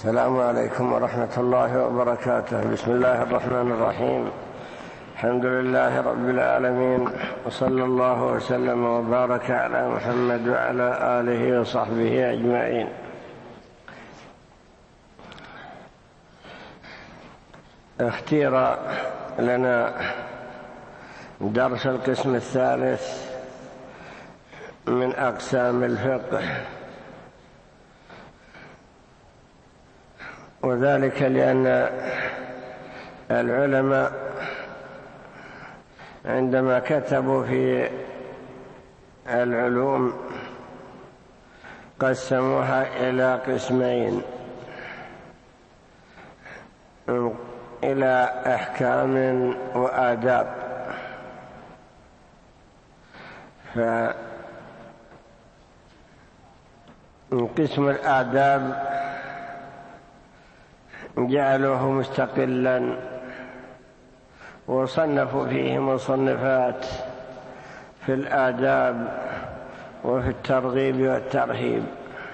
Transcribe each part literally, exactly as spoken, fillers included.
السلام عليكم ورحمة الله وبركاته. بسم الله الرحمن الرحيم. الحمد لله رب العالمين، وصلى الله وسلم وبارك على محمد وعلى آله وصحبه أجمعين. اختير لنا درس القسم الثالث من أقسام الفقه، وذلك لأن العلماء عندما كتبوا في العلوم قسموها إلى قسمين، إلى أحكام وآداب. فقسم الآداب جعلوه مستقلا، وصنفوا فيه مصنفات في الآداب وفي الترغيب والترهيب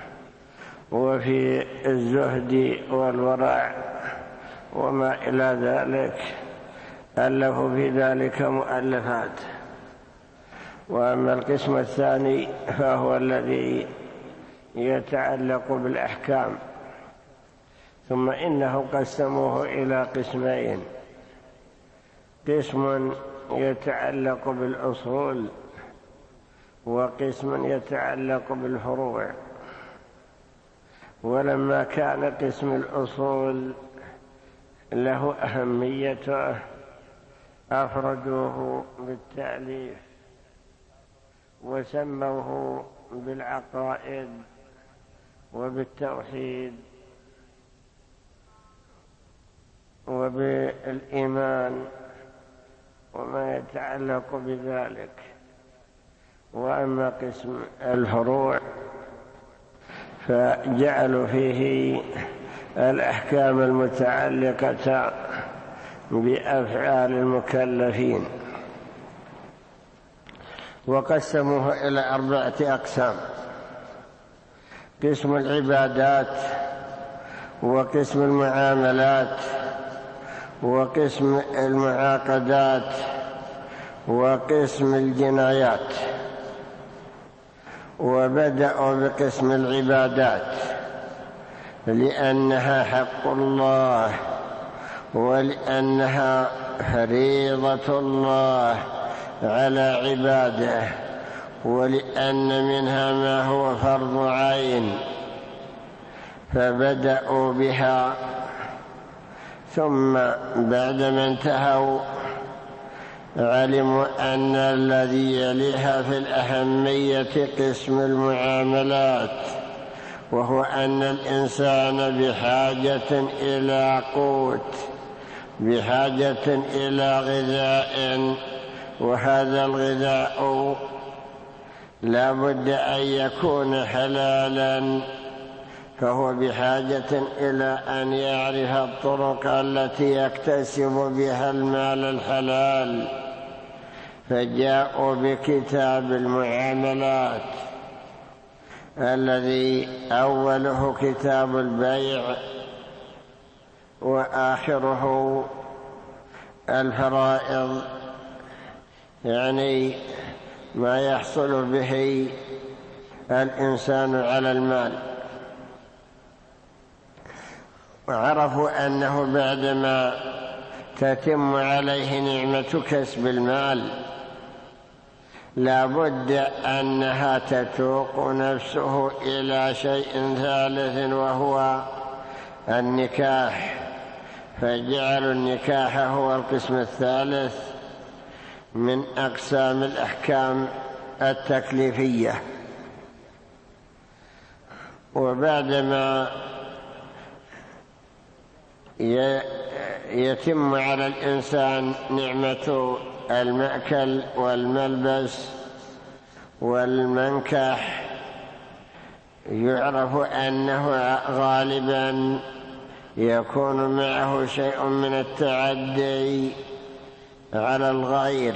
وفي الزهد والورع وما إلى ذلك، ألفوا في ذلك مؤلفات. وأما القسم الثاني فهو الذي يتعلق بالأحكام، ثم إنه قسموه إلى قسمين: قسم يتعلق بالأصول، وقسم يتعلق بالفروع. ولما كان قسم الأصول له أهميته أفردوه بالتأليف وسموه بالعقائد وبالتوحيد وبالإيمان وما يتعلق بذلك. وأما قسم الفروع فجعلوا فيه الأحكام المتعلقة بأفعال المكلفين، وقسموه إلى أربعة أقسام: قسم العبادات، وقسم المعاملات، وقسم المعاقدات، وقسم الجنايات. وبدأوا بقسم العبادات لأنها حق الله، ولأنها فريضة الله على عباده، ولأن منها ما هو فرض عين، فبدأوا بها. ثم بعدما انتهوا علموا أن الذي يليها في الأهمية قسم المعاملات، وهو أن الإنسان بحاجة إلى قوت، بحاجة إلى غذاء، وهذا الغذاء لا بد أن يكون حلالا، فهو بحاجة إلى أن يعرف الطرق التي يكتسب بها المال الحلال، فجاءوا بكتاب المعاملات الذي أوله كتاب البيع وآخره الفرائض، يعني ما يحصل به الإنسان على المال. وعرفوا أنه بعدما تتم عليه نعمة كسب المال لا بد أنها تتوق نفسه إلى شيء ثالث، وهو النكاح، فجعلوا النكاح هو القسم الثالث من أقسام الأحكام التكليفية. وبعدما يتم على الإنسان نعمة المأكل والملبس والمنكح، يعرف أنه غالبا يكون معه شيء من التعدي على الغير،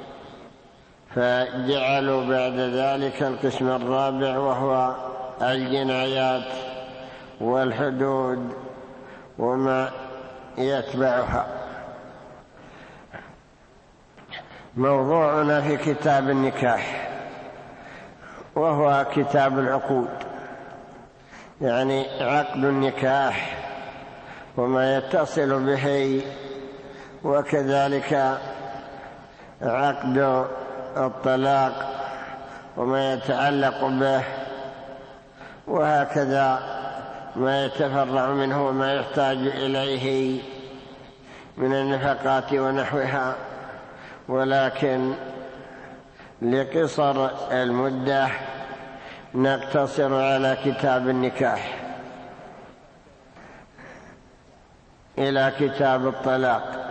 فجعلوا بعد ذلك القسم الرابع وهو الجنايات، والحدود وما يتبعها. موضوعنا في كتاب النكاح، وهو كتاب العقود، يعني عقد النكاح وما يتصل به، وكذلك عقد الطلاق وما يتعلق به، وهكذا ما يتفرع منه وما يحتاج إليه من النفقات ونحوها. ولكن لقصر المدة نقتصر على كتاب النكاح إلى كتاب الطلاق.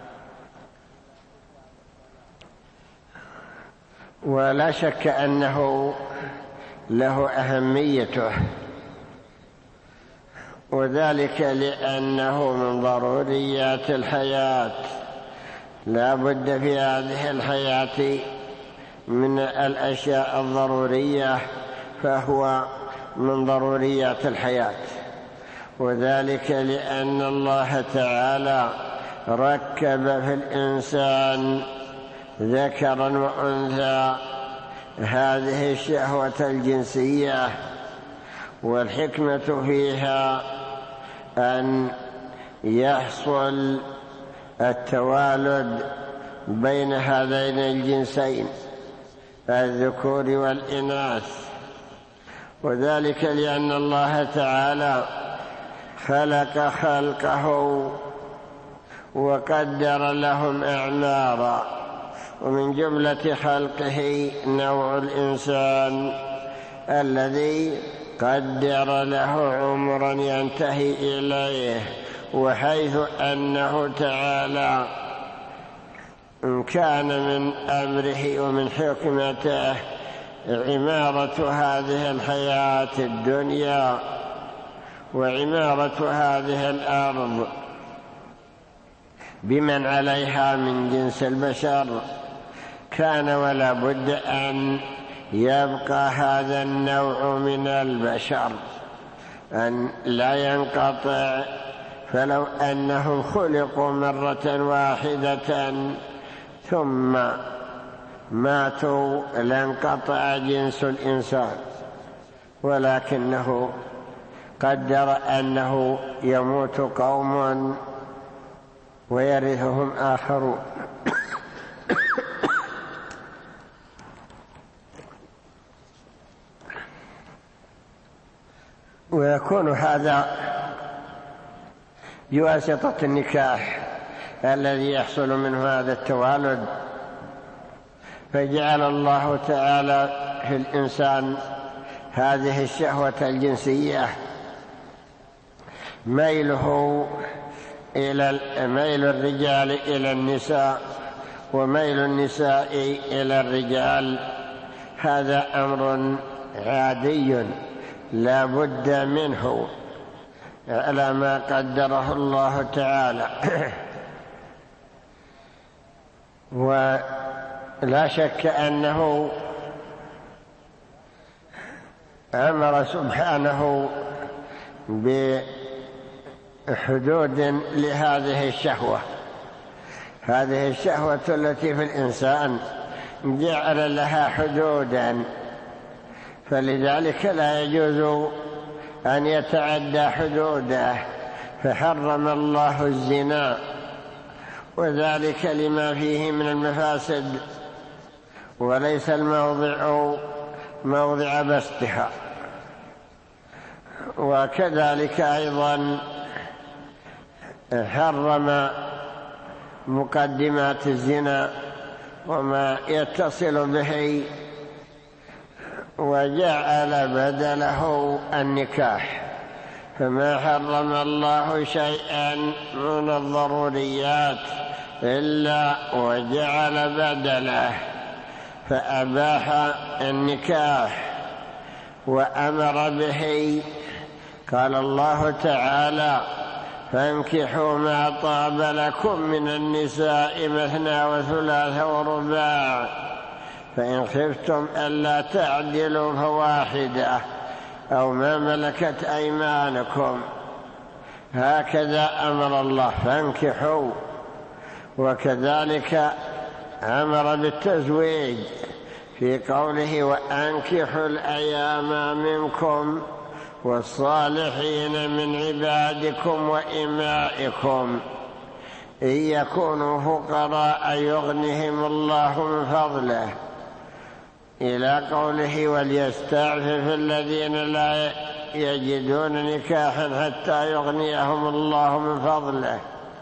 ولا شك أنه له أهميته، وذلك لأنه من ضروريات الحياة، لا بد في هذه الحياة من الأشياء الضرورية، فهو من ضروريات الحياة. وذلك لأن الله تعالى ركب في الإنسان ذكرا وأنثى هذه الشهوة الجنسية، والحكمة فيها أن يحصل التوالد بين هذين الجنسين الذكور والإناث. وذلك لأن الله تعالى خلق خلقه وقدر لهم أعمارا، ومن جملة خلقه نوع الإنسان الذي قدر له عمرا ينتهي إليه، وحيث أنه تعالى كان من أمره ومن حكمته عمارة هذه الحياة الدنيا وعمارة هذه الأرض بمن عليها من جنس البشر، كان ولا بد أن يبقى هذا النوع من البشر، أن لا ينقطع. فلو أنهم خلقوا مرة واحدة ثم ماتوا لانقطع جنس الإنسان، ولكنه قدر أنه يموت قوم ويرثهم آخرون. ويكون هذا بواسطة النكاح الذي يحصل منه هذا التوالد. فجعل الله تعالى في الإنسان هذه الشهوة الجنسية، ميله إلى ميل الرجال إلى النساء وميل النساء إلى الرجال، هذا أمر عادي لا بد منه على ما قدره الله تعالى. ولا شك أنه أمر سبحانه بحدود لهذه الشهوة. هذه الشهوة التي في الإنسان جعل لها حدودا، فلذلك لا يجوز أن يتعدى حدوده، فحرم الله الزنا، وذلك لما فيه من المفاسد، وليس الموضع موضع بسطها. وكذلك أيضا حرم مقدمات الزنا وما يتصل به، وجعل بدله النكاح. فما حرم الله شيئا من الضروريات إلا وجعل بدله، فأباح النكاح وأمر به. قال الله تعالى: فانكحوا ما طاب لكم من النساء مثنى وثلاث ورباع، فإن خفتم ألا تعدلوا فواحدة أو ما ملكت أيمانكم، هكذا أمر الله فانكحوا. وكذلك أمر بالتزويج في قوله وأنكحوا الأيام منكم والصالحين من عبادكم وإمائكم إن يكونوا فقراء يغنهم الله من فضله، إلى قوله وليستعفف الذين لا يجدون نكاحا حتى يغنيهم الله من فضله،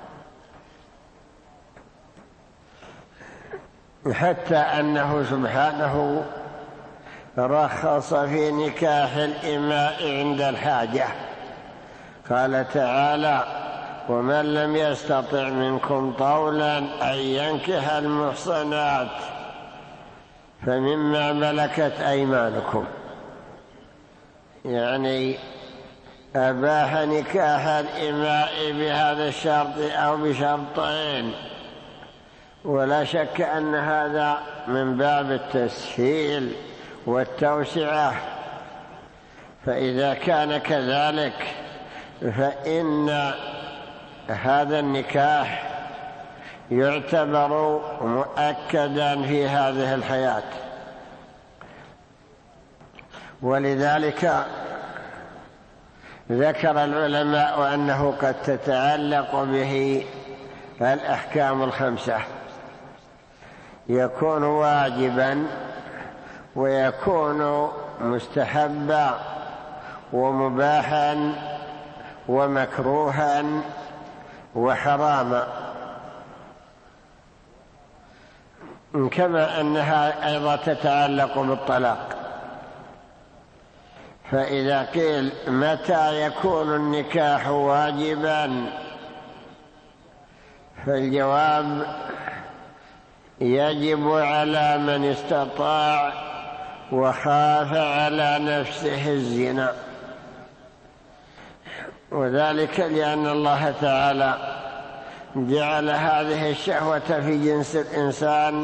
حتى أنه سبحانه رخص في نكاح الإماء عند الحاجة. قال تعالى ومن لم يستطع منكم طولا أن ينكح المحصنات فمما ملكت أيمانكم، يعني أباح نكاح الإماء بهذا الشرط أو بشرطين، ولا شك أن هذا من باب التسهيل والتوسعة. فإذا كان كذلك فإن هذا النكاح يعتبر مؤكدا في هذه الحياة، ولذلك ذكر العلماء أنه قد تتعلق به الأحكام الخمسة، يكون واجبا ويكون مستحبا ومباحا ومكروها وحراما، كما أنها أيضا تتعلق بالطلاق. فإذا قيل متى يكون النكاح واجبا فالجواب يجب على من استطاع وخاف على نفسه الزنا، وذلك لأن الله تعالى جعل هذه الشهوة في جنس الإنسان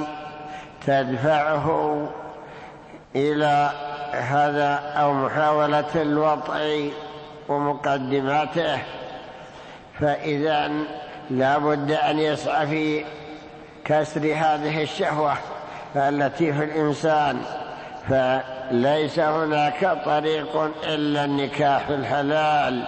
تدفعه إلى هذا أو محاولة الوطء ومقدماته، فإذا لا بد أن يسعى في كسر هذه الشهوة التي في الإنسان، فليس هناك طريق إلا النكاح الحلال،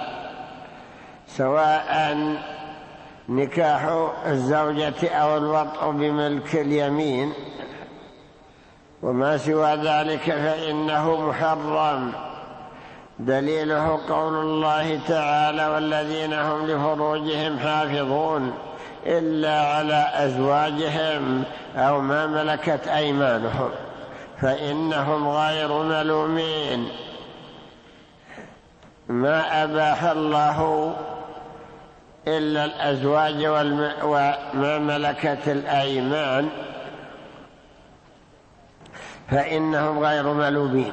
سواء نكاح الزوجة أو الوطء بملك اليمين، وما سوى ذلك فإنه محرم. دليله قول الله تعالى والذين هم لفروجهم حافظون إلا على أزواجهم أو ما ملكت أيمانهم فإنهم غير ملومين. ما أباح الله إلا الأزواج وما ملكت الأيمان فإنهم غير ملومين.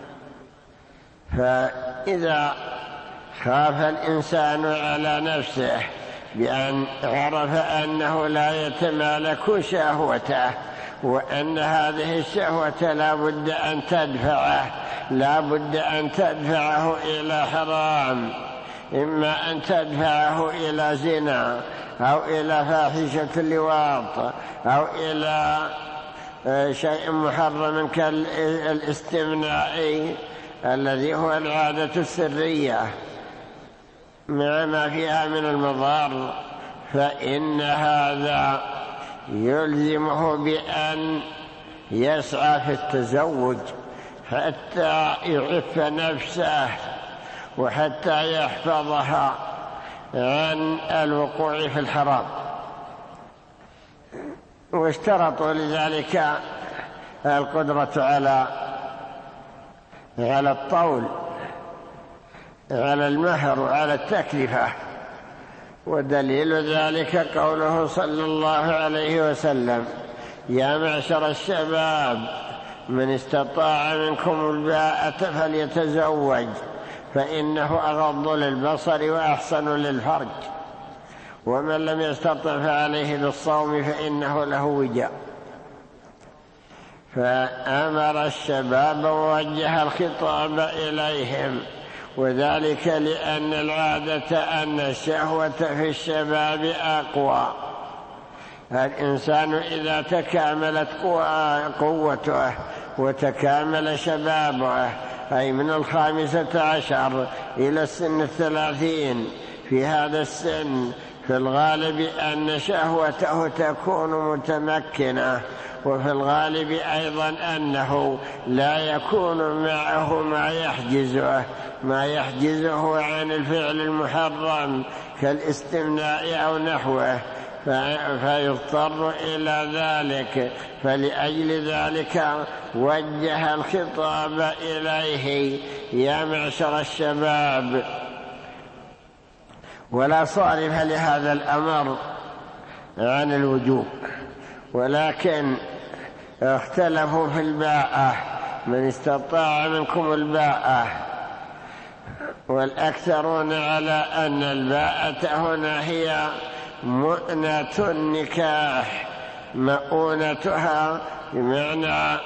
فإذا خاف الإنسان على نفسه بأن عرف أنه لا يتمالك شهوته وأن هذه الشهوة لا بد أن تدفعه لا بد أن تدفعه إلى حرام، إما أن تدفعه إلى زنا أو إلى فاحشة اللواط أو إلى شيء محرم كالاستمناء الذي هو العادة السرية مع ما فيها من المضار، فإن هذا يلزمه بأن يسعى في التزوج حتى يعف نفسه وحتى يحفظها عن الوقوع في الحرام. واشترطوا لذلك القدرة على على الطول على المهر وعلى التكلفة، ودليل ذلك قوله صلى الله عليه وسلم يا معشر الشباب من استطاع منكم الباءة فليتزوج فإنه أغض للبصر وأحسن للفرج، ومن لم يستطع فعليه بالصوم فإنه له وجاء. فأمر الشباب ووجه الخطاب إليهم، وذلك لأن العادة أن الشهوة في الشباب أقوى. الإنسان إذا تكاملت قوته وتكامل شبابه، أي من الخامسة عشر إلى السن الثلاثين، في هذا السن في الغالب أن شهوته تكون متمكنة، وفي الغالب أيضا أنه لا يكون معه ما يحجزه ما يحجزه عن الفعل المحرم كالاستمناء أو نحوه، فيضطر إلى ذلك. فلأجل ذلك وجه الخطاب إليه: يا معشر الشباب. ولا صارف لهذا الأمر عن الوجوب، ولكن اختلفوا في الباءة، من استطاع منكم الباءة، والأكثرون على أن الباءة هنا هي مؤنة النكاح، مؤونتها بمعنى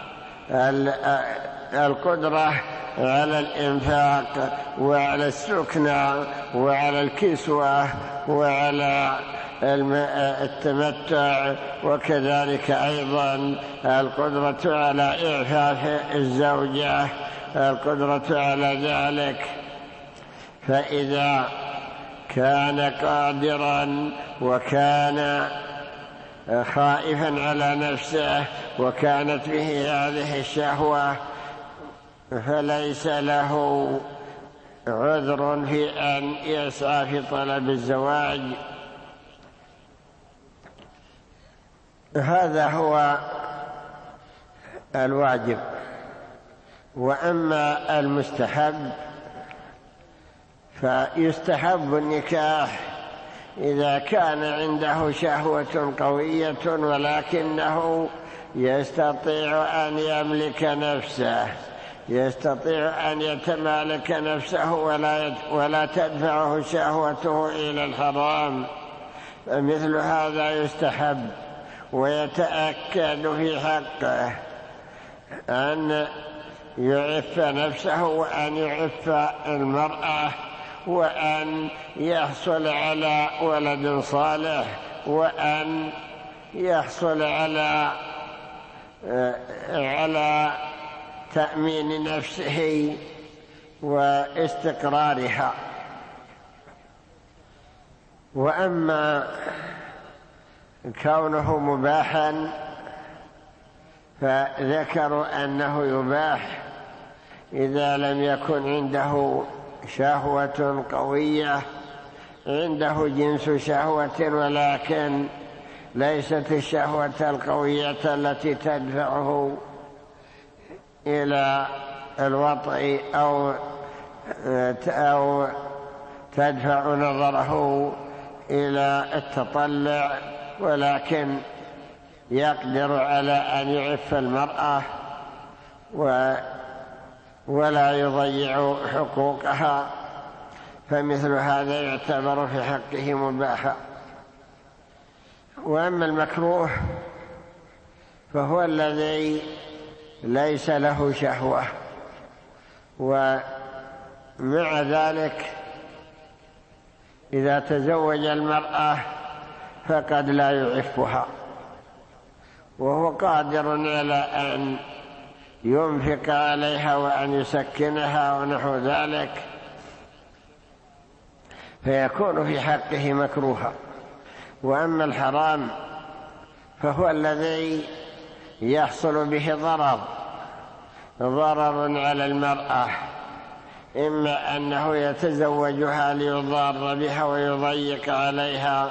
القدرة على الإنفاق وعلى السكنى وعلى الكسوة وعلى التمتع، وكذلك أيضا القدرة على إعفاف الزوجة، القدرة على ذلك. فإذا كان قادرا وكان خائفا على نفسه وكانت به هذه الشهوة، فليس له عذر في أن يسعى في طلب الزواج. هذا هو الواجب. وأما المستحب فيستحب النكاح إذا كان عنده شهوة قوية ولكنه يستطيع أن يملك نفسه، يستطيع أن يتمالك نفسه ولا ولا تدفعه شهوته إلى الحرام، فمثل هذا يستحب. ويتأكد في حقه أن يعف نفسه وأن يعف المرأة، وأن يحصل على ولد صالح، وأن يحصل على على تأمين نفسه واستقرارها. وأما كونه مباحا فذكروا أنه يباح إذا لم يكن عنده شهوة قوية، عنده جنس شهوة ولكن ليست الشهوة القوية التي تدفعه إلى الوطء أو أو تدفع نظره إلى التطلع، ولكن يقدر على أن يعف المرأة ولا يضيع حقوقها، فمثل هذا يعتبر في حقه مباحا. وأما المكروه فهو الذي ليس له شهوة، ومع ذلك إذا تزوج المرأة فقد لا يعفها، وهو قادر على أن ينفق عليها وأن يسكنها ونحو ذلك، فيكون في حقه مكروها. وأما الحرام فهو الذي يحصل به ضرر ضرر على المرأة، إما أنه يتزوجها ليضار بها ويضيق عليها،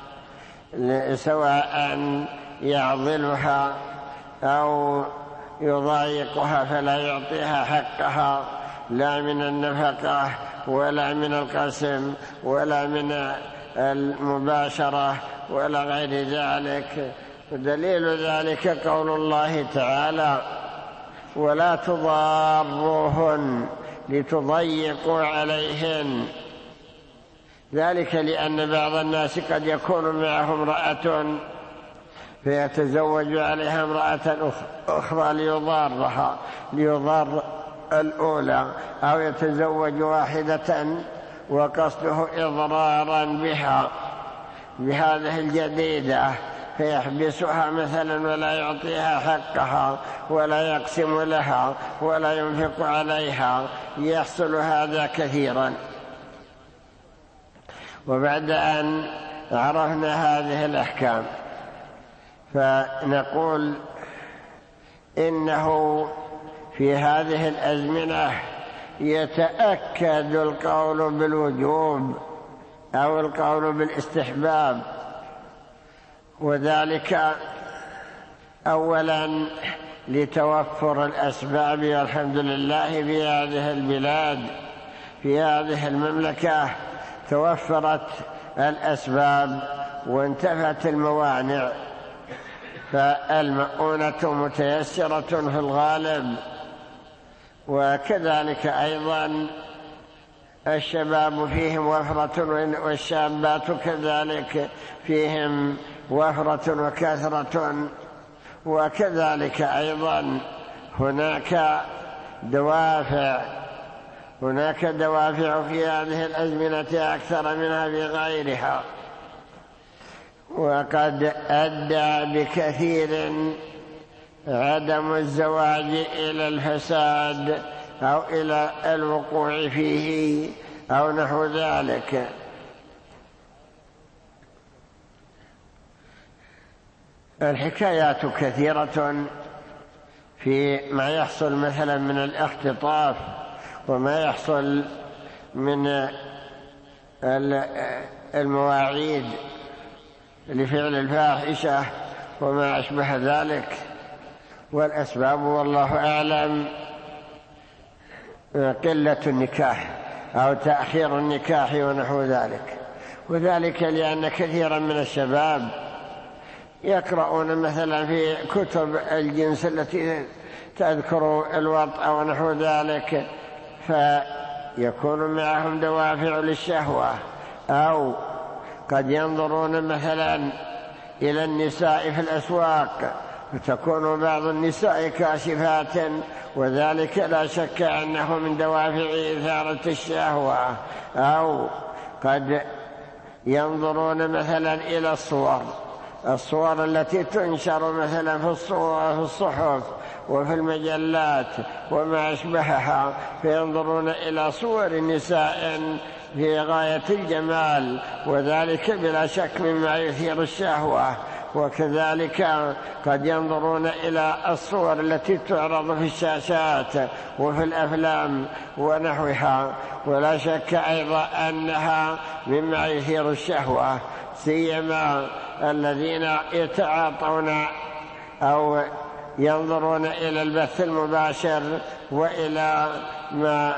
سواء يعضلها أو يضايقها فلا يعطيها حقها، لا من النفقة ولا من القسم ولا من المباشرة ولا غير ذلك. دليل ذلك قول الله تعالى: ولا تضاروهن لتضيقوا عليهن. ذلك لأن بعض الناس قد يكون معه امرأة فيتزوج عليها امرأة أخرى ليضارها ليضار الأولى، أو يتزوج واحدة وقصده إضرارا بها بهذه الجديدة، فيحبسها مثلا ولا يعطيها حقها ولا يقسم لها ولا ينفق عليها. يحصل هذا كثيرا. وبعد أن عرفنا هذه الأحكام فنقول إنه في هذه الأزمنة يتأكد القول بالوجوب أو القول بالاستحباب، وذلك أولا لتوفر الأسباب، والحمد لله في هذه البلاد في هذه المملكة توفرت الأسباب وانتفت الموانع، فالمؤونة متيسرة في الغالب. وكذلك أيضا الشباب فيهم وفرة والشابات كذلك فيهم وفرة وكثرة. وكذلك أيضا هناك دوافع هناك دوافع في هذه الأزمنة أكثر منها في غيرها، وقد أدى بكثير عدم الزواج إلى الفساد أو إلى الوقوع فيه أو نحو ذلك. الحكايات كثيرة في ما يحصل مثلا من الاختطاف وما يحصل من المواعيد لفعل الفاحشة وما أشبه ذلك. والأسباب والله أعلم قلة النكاح أو تأخير النكاح ونحو ذلك، وذلك لأن كثيرا من الشباب يقرؤون مثلا في كتب الجنس التي تذكر الوطء ونحو ذلك، فيكون معهم دوافع للشهوة، أو قد ينظرون مثلا إلى النساء في الأسواق فتكون بعض النساء كاشفات، وذلك لا شك أنه من دوافع إثارة الشهوة. أو قد ينظرون مثلا إلى الصور الصور التي تنشر مثلا في الصحف وفي المجلات وما أشبهها، فينظرون إلى صور نساء في غاية الجمال، وذلك بلا شك مما يثير الشهوة. وكذلك قد ينظرون إلى الصور التي تعرض في الشاشات وفي الأفلام ونحوها، ولا شك أيضا أنها مما يثير الشهوة، سيما الذين يتعاطون أو ينظرون إلى البث المباشر وإلى ما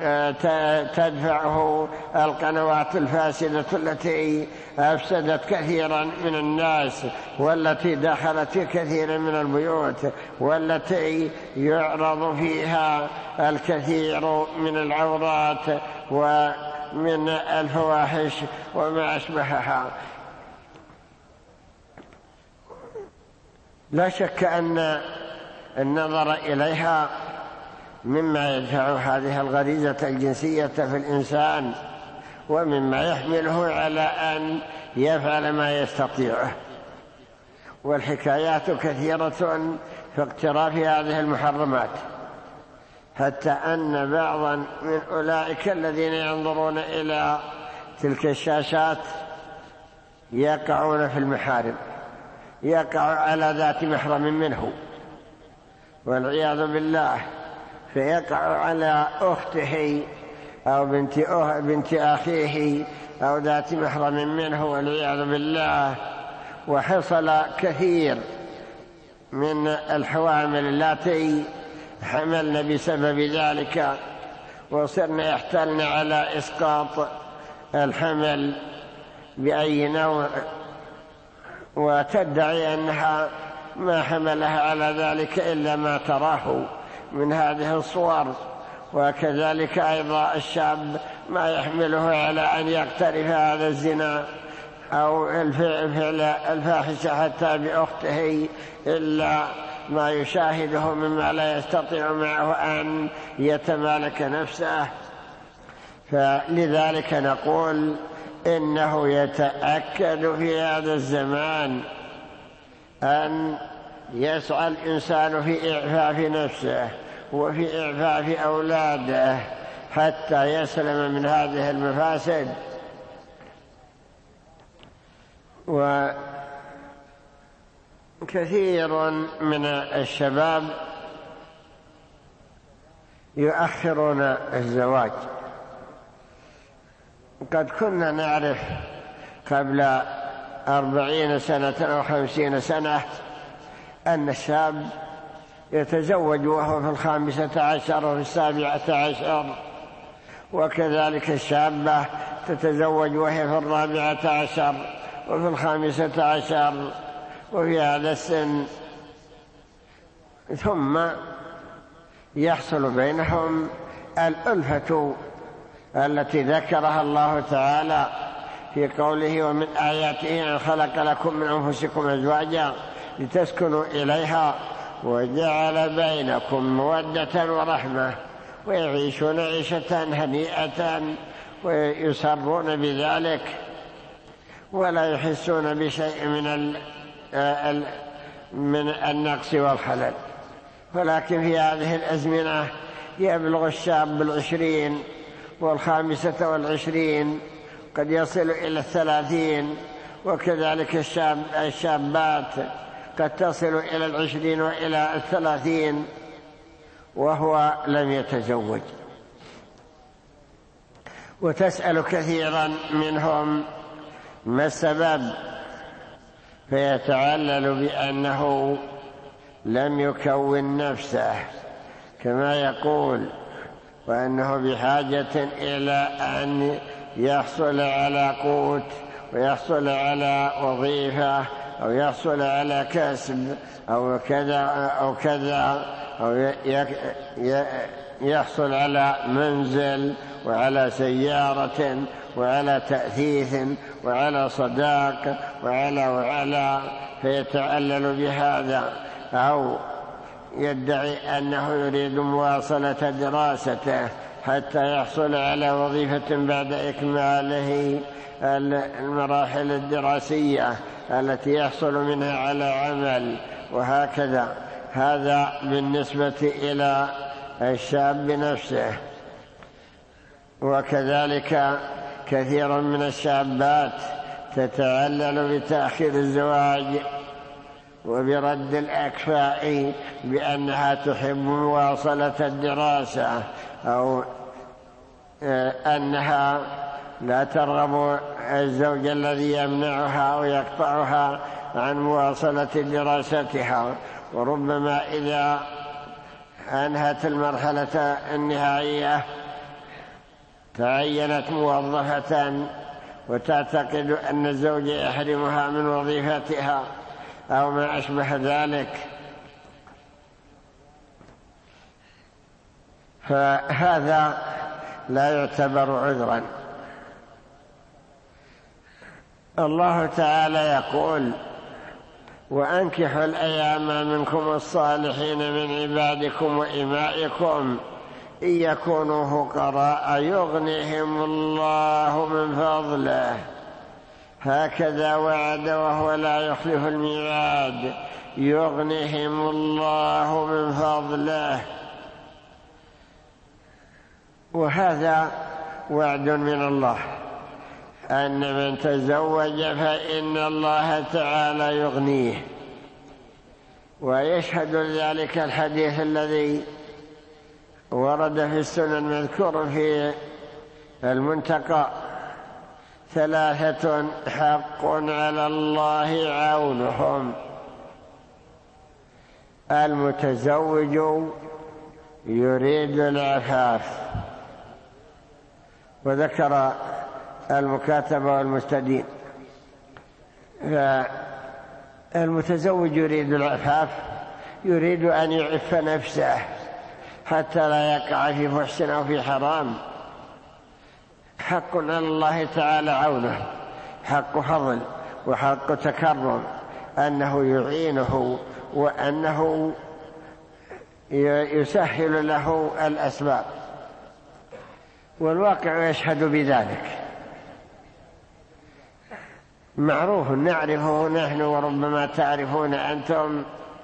تدفعه القنوات الفاسدة التي أفسدت كثيرا من الناس، والتي دخلت في كثير من البيوت، والتي يعرض فيها الكثير من العورات ومن الفواحش وما أشبهها. لا شك أن النظر إليها مما يدفع هذه الغريزة الجنسية في الإنسان، ومما يحمله على أن يفعل ما يستطيعه. والحكايات كثيرة في اقتراف هذه المحرمات، حتى أن بعضا من أولئك الذين ينظرون إلى تلك الشاشات يقعون في المحارم، يقع على ذات محرم منه والعياذ بالله، فيقع على أخته أو بنت, أه بنت أخيه أو ذات محرم منه والعياذ بالله. وحصل كثير من الحوامل التي حملن بسبب ذلك، وصرنا يحتلن على إسقاط الحمل بأي نوع، وتدعي أنها ما حملها على ذلك إلا ما تراه من هذه الصور. وكذلك أيضا الشاب ما يحمله على أن يقترف هذا الزنا أو الفعل الفاحشة حتى بأخته إلا ما يشاهده مما لا يستطيع معه أن يتمالك نفسه. فلذلك نقول إنه يتأكد في هذا الزمان أن يسعى الإنسان في إعفاف نفسه وفي إعفاف أولاده حتى يسلم من هذه المفاسد. وكثير من الشباب يؤخرون الزواج. قد كنا نعرف قبل أربعين سنة أو خمسين سنة أن الشاب يتزوج وهو في الخامسة عشر وفي السابعة عشر، وكذلك الشابة تتزوج وهي في الرابعة عشر وفي الخامسة عشر وفي هذا السن، ثم يحصل بينهم الألفة التي ذكرها الله تعالى في قوله: ومن آياته أن خلق لكم من أنفسكم أزواجا لتسكنوا إليها وجعل بينكم مودة ورحمة ويعيشون عيشة هنيئة ويسرون بذلك ولا يحسون بشيء من من النقص والخلل. ولكن في هذه الأزمنة يبلغ الشاب العشرين والخامسة والعشرين، قد يصل إلى الثلاثين، وكذلك الشاب الشابات قد تصل إلى العشرين وإلى الثلاثين وهو لم يتزوج. وتسأل كثيرا منهم ما السبب، فيتعلل بأنه لم يكون نفسه كما يقول، وأنه بحاجة إلى أن يحصل على قوت ويحصل على وظيفة أو يحصل على كسب أو كذا أو كذا، أو يحصل على منزل وعلى سيارة وعلى تأثيث وعلى صداق وعلى وعلى فيتعلل بهذا، أو يدعي أنه يريد مواصلة دراسته حتى يحصل على وظيفة بعد إكماله المراحل الدراسية التي يحصل منها على عمل، وهكذا. هذا بالنسبة إلى الشاب نفسه. وكذلك كثير من الشابات تتعلل بتأخير الزواج وبرد الأكفاء بأنها تحب مواصلة الدراسة، أو أنها لا ترغب الزوج الذي يمنعها أو يقطعها عن مواصلة دراستها. وربما إذا أنهت المرحلة النهائية تعينت موظفة وتعتقد أن الزوج يحرمها من وظيفتها أو ما أشبه ذلك، فهذا لا يعتبر عذرا. الله تعالى يقول: وأنكحوا الأيام منكم الصالحين من عبادكم وإمائكم إن يكونوا فقراء يغنيهم الله من فضله. هكذا وعد وهو لا يخلف الميعاد، يغنيهم الله من فضله. وهذا وعد من الله أن من تزوج فإن الله تعالى يغنيه. ويشهد ذلك الحديث الذي ورد في السنن مذكور في المنتقى: ثلاثة حق على الله عونهم: المتزوج يريد العفاف، وذكر المكاتبة والمستدين. فالمتزوج يريد العفاف، يريد أن يعف نفسه حتى لا يقع في فحش أو في حرام. حق على الله تعالى عونه، حق فضل وحق تكرم، أنه يعينه وأنه يسهل له الأسباب، والواقع يشهد بذلك، معروف نعرفه نحن وربما تعرفون أنتم،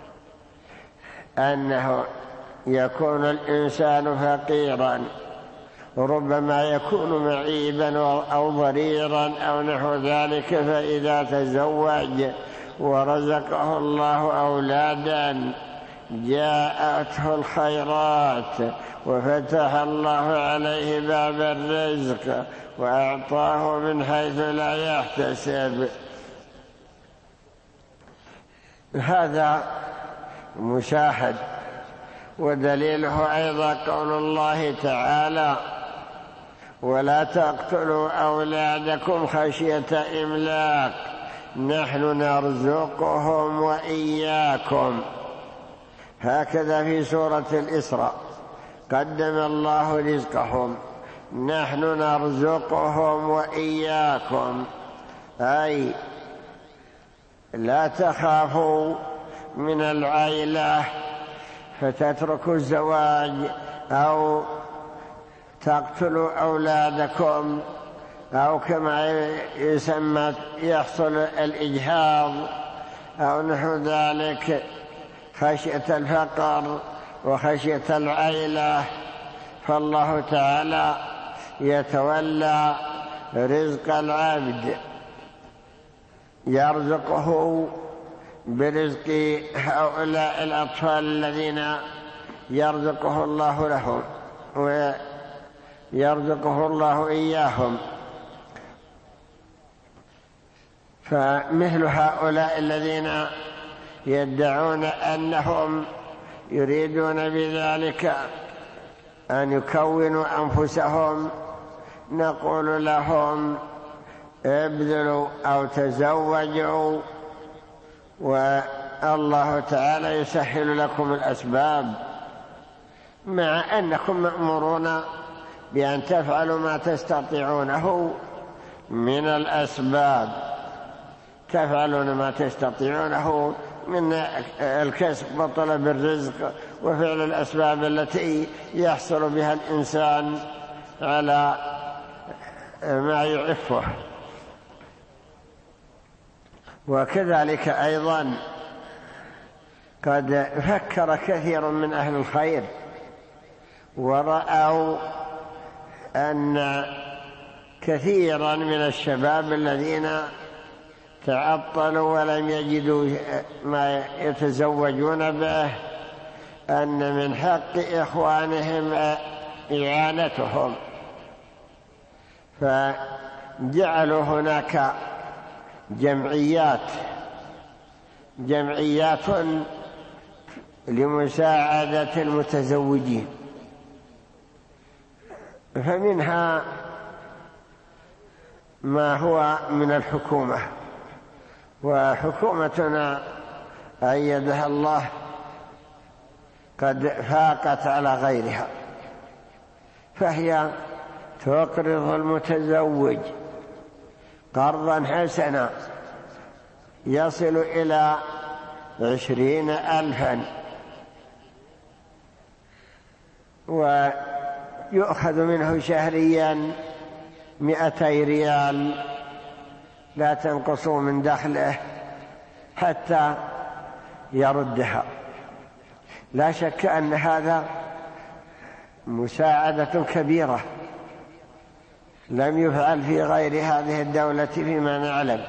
أنه يكون الإنسان فقيرا، ربما يكون معيبا أو ضريرا أو نحو ذلك، فإذا تزوج ورزقه الله أولادا جاءته الخيرات وفتح الله عليه باب الرزق وأعطاه من حيث لا يحتسب. هذا مشاهد، ودليله أيضا قول الله تعالى: ولا تقتلوا أولادكم خشية إملاق نحن نرزقهم وإياكم. هكذا في سورة الإسراء قدم الله رزقهم، نحن نرزقهم وإياكم، أي لا تخافوا من العائلة فتتركوا الزواج أو تقتلوا أولادكم، أو كما يسمى يحصل الإجهاض أو نحو ذلك، خشية الفقر وخشية العائلة. فالله تعالى يتولى رزق العبد، يرزقه برزق هؤلاء الأطفال الذين يرزقه الله لهم ويرزقه الله إياهم. فمثل هؤلاء الذين يدعون أنهم يريدون بذلك أن يكونوا أنفسهم، نقول لهم: ابذلوا أو تزوجوا والله تعالى يسهل لكم الأسباب، مع أنكم مأمورون بأن تفعلوا ما تستطيعونه من الأسباب، تفعلون ما تستطيعونه من الكسب وطلب الرزق وفعل الأسباب التي يحصل بها الإنسان على ما يعفه. وكذلك أيضا قد فكر كثير من أهل الخير ورأوا أن كثيرا من الشباب الذين تعطلوا ولم يجدوا ما يتزوجون به أن من حق إخوانهم إعانتهم، فجعلوا هناك جمعيات جمعيات لمساعدة المتزوجين، فمنها ما هو من الحكومة، وحكومتنا أيدها الله قد فاقت على غيرها، فهي تقرض المتزوج قرضا حسنا يصل إلى عشرين ألفا، ويؤخذ منه شهريا مئتي ريال لا تنقص من دخله حتى يردها. لا شك أن هذا مساعدة كبيرة لم يفعل في غير هذه الدولة فيما نعلم.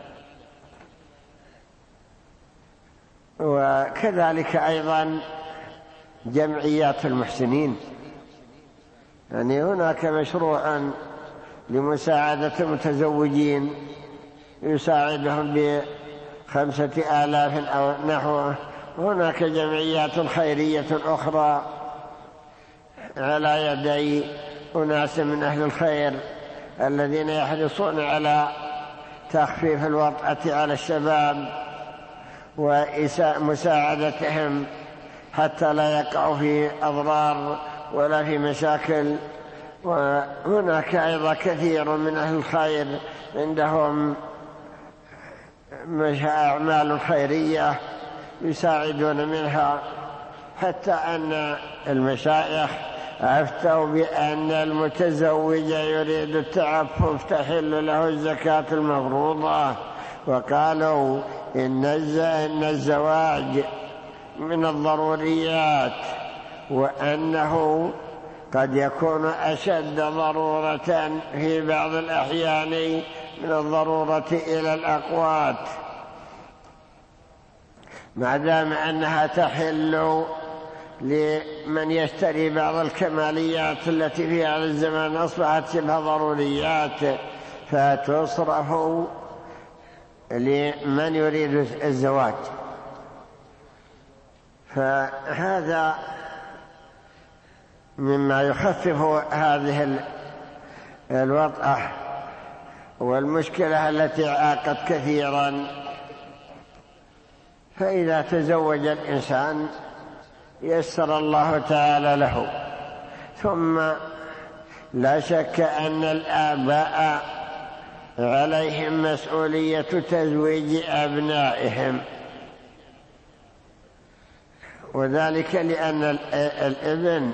وكذلك أيضا جمعيات المحسنين، يعني هناك مشروع لمساعدة المتزوجين يساعدهم بخمسة آلاف أو نحوه. هناك جمعيات خيرية أخرى على يدي أناس من أهل الخير الذين يحرصون على تخفيف الوطأة على الشباب ومساعدتهم حتى لا يقعوا في أضرار ولا في مشاكل. وهناك أيضا كثير من أهل الخير عندهم أعمال خيرية يساعدون منها، حتى أن المشايخ أفتوا بأن المتزوج يريد التعفف تحل له الزكاة المفروضة، وقالوا إن الزواج من الضروريات، وأنه قد يكون أشد ضرورة في بعض الأحيان من الضرورة إلى الأقوات، ما دام أنها تحل لمن يشتري بعض الكماليات التي في هذا الزمان أصبحت شبه ضروريات، فتصرف لمن يريد الزواج. فهذا مما يخفف هذه الوطأة والمشكلة التي عاقت كثيرا. فإذا تزوج الإنسان يسر الله تعالى له. ثم لا شك أن الآباء عليهم مسؤولية تزويج أبنائهم، وذلك لأن الابن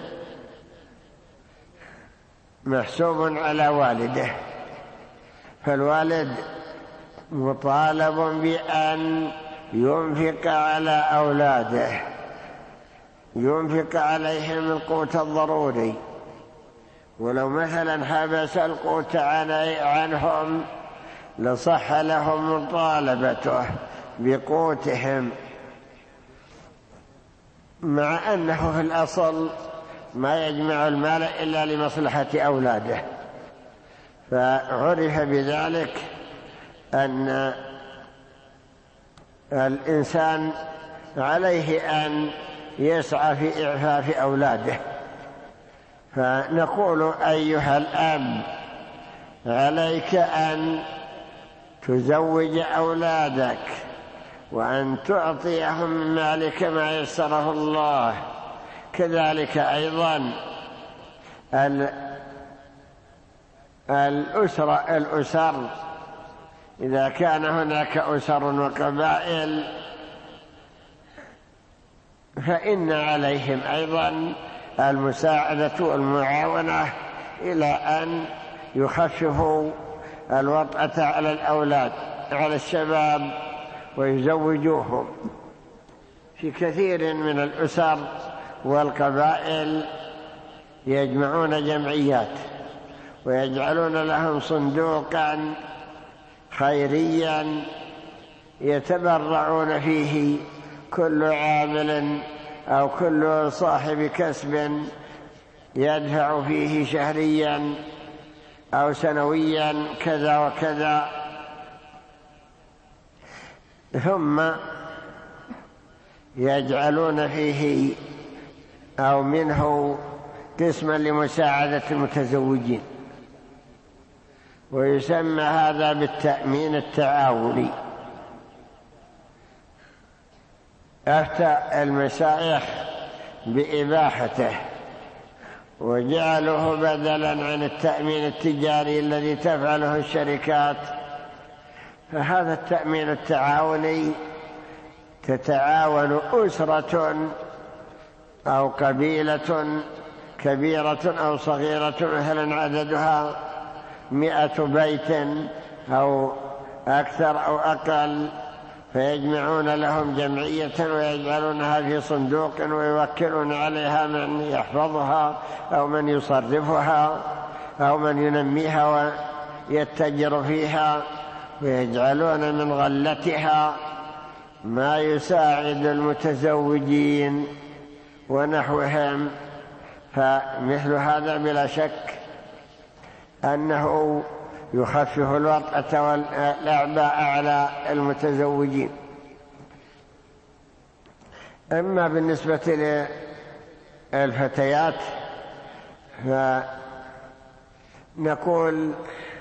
محسوب على والده، فالوالد مطالب بأن ينفق على أولاده، ينفق عليهم القوت الضروري، ولو مثلا حبس القوت عنهم لصح لهم مطالبته بقوتهم، مع أنه في الأصل ما يجمع المال إلا لمصلحة أولاده. فعرف بذلك أن الإنسان عليه أن يسعى في إعفاف أولاده. فنقول أيها الأب عليك أن تزوج أولادك وأن تعطيهم من مالك ما يسره الله. كذلك أيضا الأسرة الأسر إذا كان هناك أسر وقبائل فإن عليهم أيضا المساعدة والمعاونة إلى أن يخففوا الوطأة على الأولاد على الشباب ويزوجوهم. في كثير من الأسر والقبائل يجمعون جمعيات ويجعلون لهم صندوقا خيريا يتبرعون فيه كل عامل أو كل صاحب كسب يدفع فيه شهريا أو سنويا كذا وكذا، ثم يجعلون فيه أو منه قسما لمساعدة المتزوجين، ويسمى هذا بالتأمين التعاوني. أفتى المشايخ بإباحته وجعله بدلا عن التأمين التجاري الذي تفعله الشركات. فهذا التأمين التعاوني تتعاون أسرة أو قبيلة كبيرة أو صغيرة، مثلا عددها مئة بيت أو أكثر أو أقل، فيجمعون لهم جمعية ويجعلونها في صندوق ويوكلون عليها من يحفظها أو من يصرفها أو من ينميها ويتجر فيها، ويجعلون من غلتها ما يساعد المتزوجين ونحوهم. فمثل هذا بلا شك أنه يخفف الوطأة والأعباء على المتزوجين. أما بالنسبة للفتيات فنقول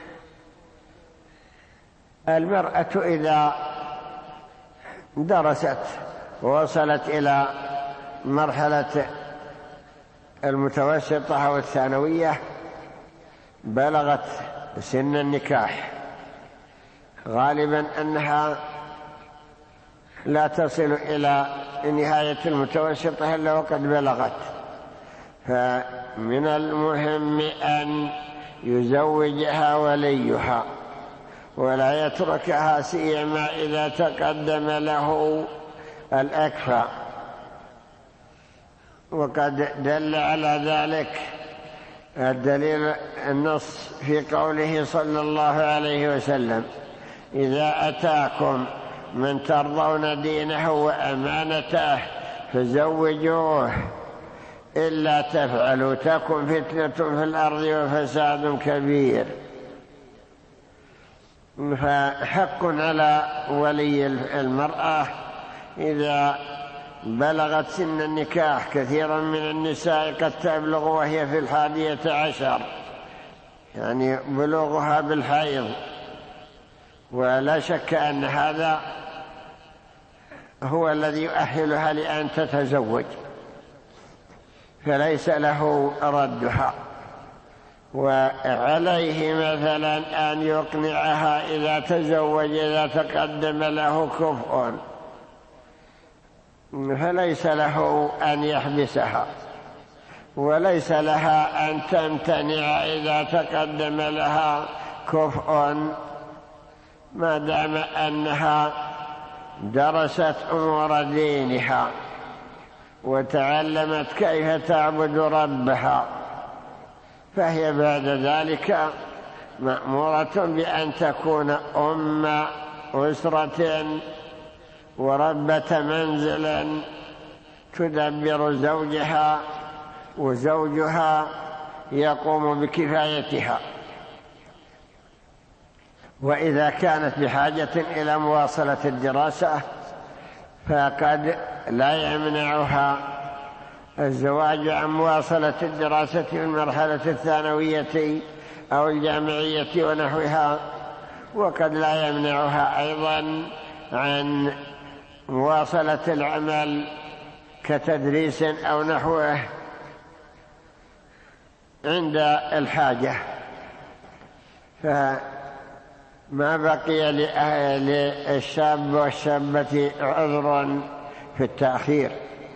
المرأة إذا درست ووصلت إلى مرحلة المتوسطة أو الثانوية بلغت سن النكاح، غالبا أنها لا تصل إلى نهاية المتوسطة إلا وقد بلغت. فمن المهم أن يزوجها وليها ولا يتركها، سيما إذا تقدم له الأكفى. وقد دل على ذلك الدليل النص في قوله صلى الله عليه وسلم: إذا أتاكم من ترضون دينه وأمانته فزوجوه، إلا تفعلوا تكن فتنة في الأرض وفساد كبير. فحق على ولي المرأة إذا بلغت سن النكاح. كثيرا من النساء قد تبلغ وهي في الحادية عشر، يعني بلوغها بالحيض، ولا شك أن هذا هو الذي يؤهلها لأن تتزوج، فليس له ردها. وعليه مثلا أن يقنعها إذا تزوج إذا تقدم له كفء، فليس له أن يحبسها، وليس لها أن تمتنع إذا تقدم لها كفء، ما دام أنها درست أمور دينها وتعلمت كيف تعبد ربها، فهي بعد ذلك مأمورة بأن تكون أم أسرة وربة منزل تدبر زوجها، وزوجها يقوم بكفايتها. وإذا كانت بحاجة إلى مواصلة الدراسة فقد لا يمنعها الزواج عن مواصلة الدراسة في المرحلة الثانوية أو الجامعية ونحوها، وقد لا يمنعها أيضا عن مواصلة العمل كتدريس أو نحوه عند الحاجة. فما بقي للشاب والشابة عذر في التأخير.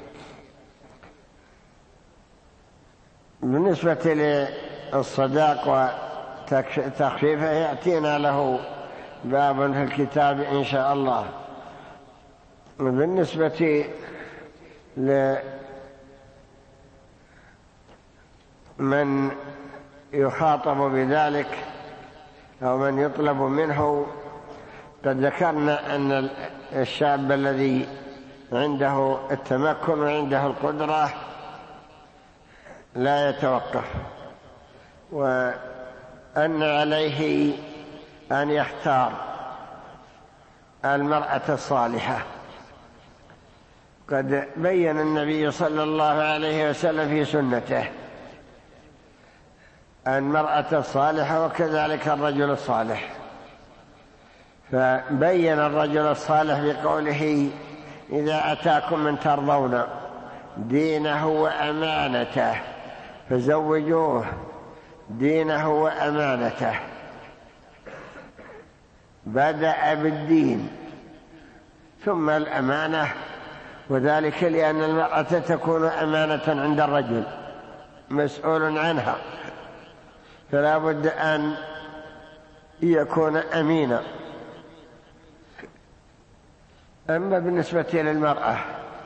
بالنسبة للصداق وتخفيفه يأتينا له باب في الكتاب إن شاء الله. بالنسبة لمن يخاطب بذلك أو من يطلب منه، قد ذكرنا أن الشاب الذي عنده التمكن وعنده القدرة لا يتوقف، وأن عليه أن يختار المرأة الصالحة. قد بين النبي صلى الله عليه وسلم في سنته المرأة الصالحة وكذلك الرجل الصالح، فبين الرجل الصالح بقوله: إذا أتاكم من ترضون دينه وأمانته فزوجوه. دينه وأمانته، بدأ بالدين ثم الأمانة، وذلك لأن المرأة تكون أمانة عند الرجل مسؤول عنها، فلا بد أن يكون أمينا. أما بالنسبة للمرأة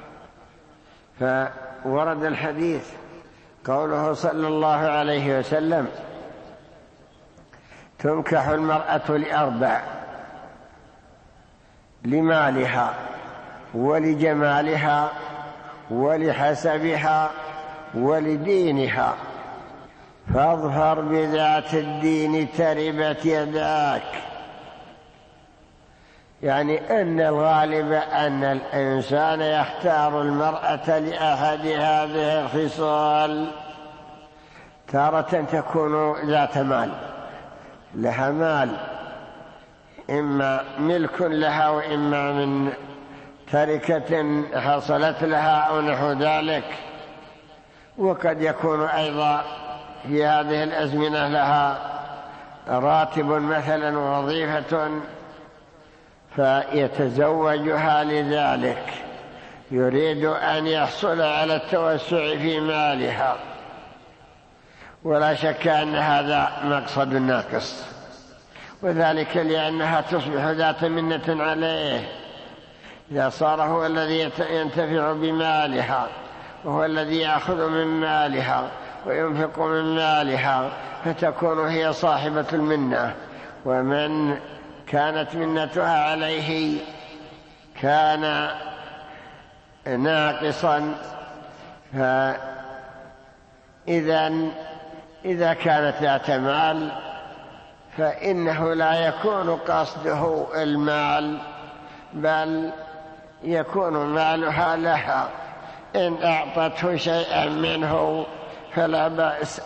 فورد الحديث قوله صلى الله عليه وسلم: تنكح المرأة لأربع: لمالها ولجمالها ولحسبها ولدينها، فاظفر بذات الدين تربت يداك. يعني أن الغالب أن الإنسان يختار المرأة لأحد هذه الخصال. تارة تكون ذات مال، لها مال، إما ملك لها وإما من تركة حصلت لها أو نحو ذلك. وقد يكون أيضا في هذه الأزمنة لها راتب مثلا ووظيفة، فيتزوجها لذلك، يريد أن يحصل على التوسع في مالها، ولا شك أن هذا مقصد ناقص، وذلك لأنها تصبح ذات منة عليه إذا صار هو الذي ينتفع بمالها وهو الذي يأخذ من مالها وينفق من مالها، فتكون هي صاحبة المنة. ومن كانت منتها عليه كان ناقصا، فإذا إذا كانت ذات مال فإنه لا يكون قصده المال، بل يكون مالها لها، إن أعطته شيئا منه فلا بأس.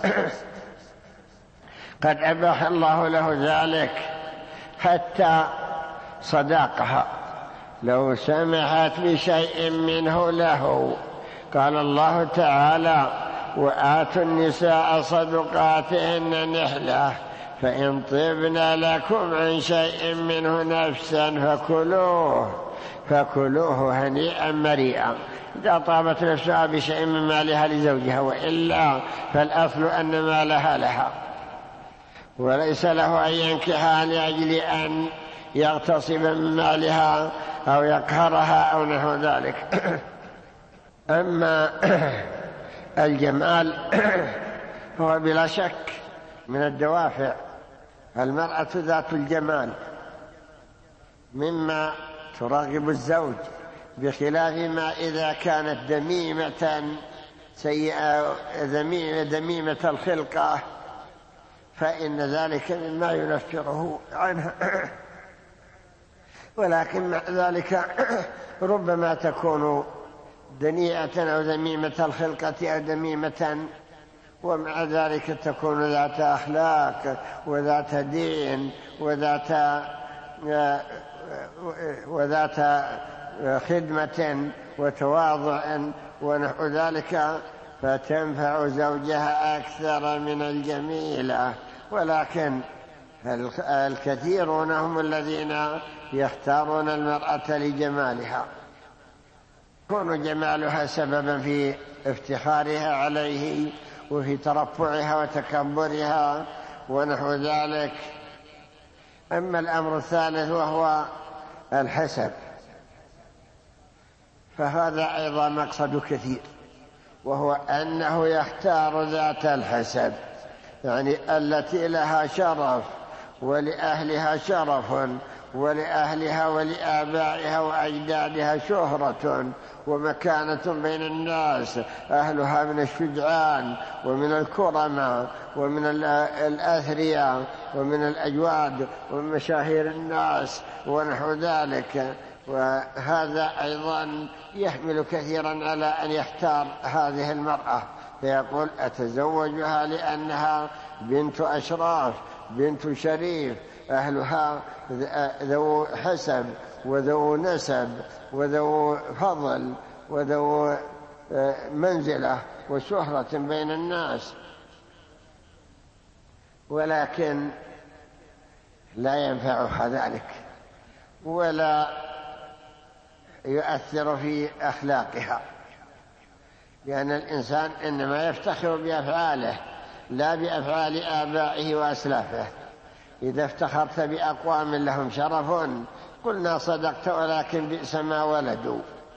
قد أباح الله له ذلك حتى صداقها، لو سمحت بشيء منه له. قال الله تعالى: وآتوا النساء صدقاتهن نحلة فإن طبن لكم عن شيء منه نفسا فكلوه فكلوه هنيئا مريئا. إذا طابت نفسها بشيء من مالها لزوجها، وإلا فالأصل أن مالها لها، وليس له أن ينكحها لأجل أن يغتصب من مالها أو يقهرها أو نحو ذلك. أما الجمال هو بلا شك من الدوافع، المرأة ذات الجمال مما تراغب الزوج، بخلاف ما إذا كانت دميمة سيئة دميمة الخلقة، فإن ذلك مما ينفره عنها. ولكن مع ذلك ربما تكون دنيئة أو ذميمة الخلقة أو دميمة، ومع ذلك تكون ذات أخلاق وذات دين وذات وذات خدمة وتواضع ونحو ذلك، فتنفع زوجها أكثر من الجميلة. ولكن الكثيرون هم الذين يختارون المرأة لجمالها، يكون جمالها سببا في افتخارها عليه وفي ترفعها وتكبرها ونحو ذلك. أما الأمر الثالث وهو الحسب، فهذا أيضا مقصد كثير، وهو أنه يختار ذات الحسب، يعني التي لها شرف ولأهلها شرف ولأهلها ولآبائها وأجدادها شهرة ومكانة بين الناس، أهلها من الشجعان ومن الكرماء ومن الأثرياء ومن الأجواد ومن مشاهير الناس ونحو ذلك. وهذا أيضا يحمل كثيرا على أن يختار هذه المرأة، فيقول: أتزوجها لأنها بنت أشراف، بنت شريف، أهلها ذو حسب وذو نسب وذو فضل وذو منزلة وشهرة بين الناس. ولكن لا ينفعها ذلك ولا يؤثر في أخلاقها، لأن الإنسان إنما يفتخر بأفعاله لا بأفعال آبائه وأسلافه. إذا افتخرت بأقوام لهم شرف قلنا صدقت، ولكن بئس ما ولدوا.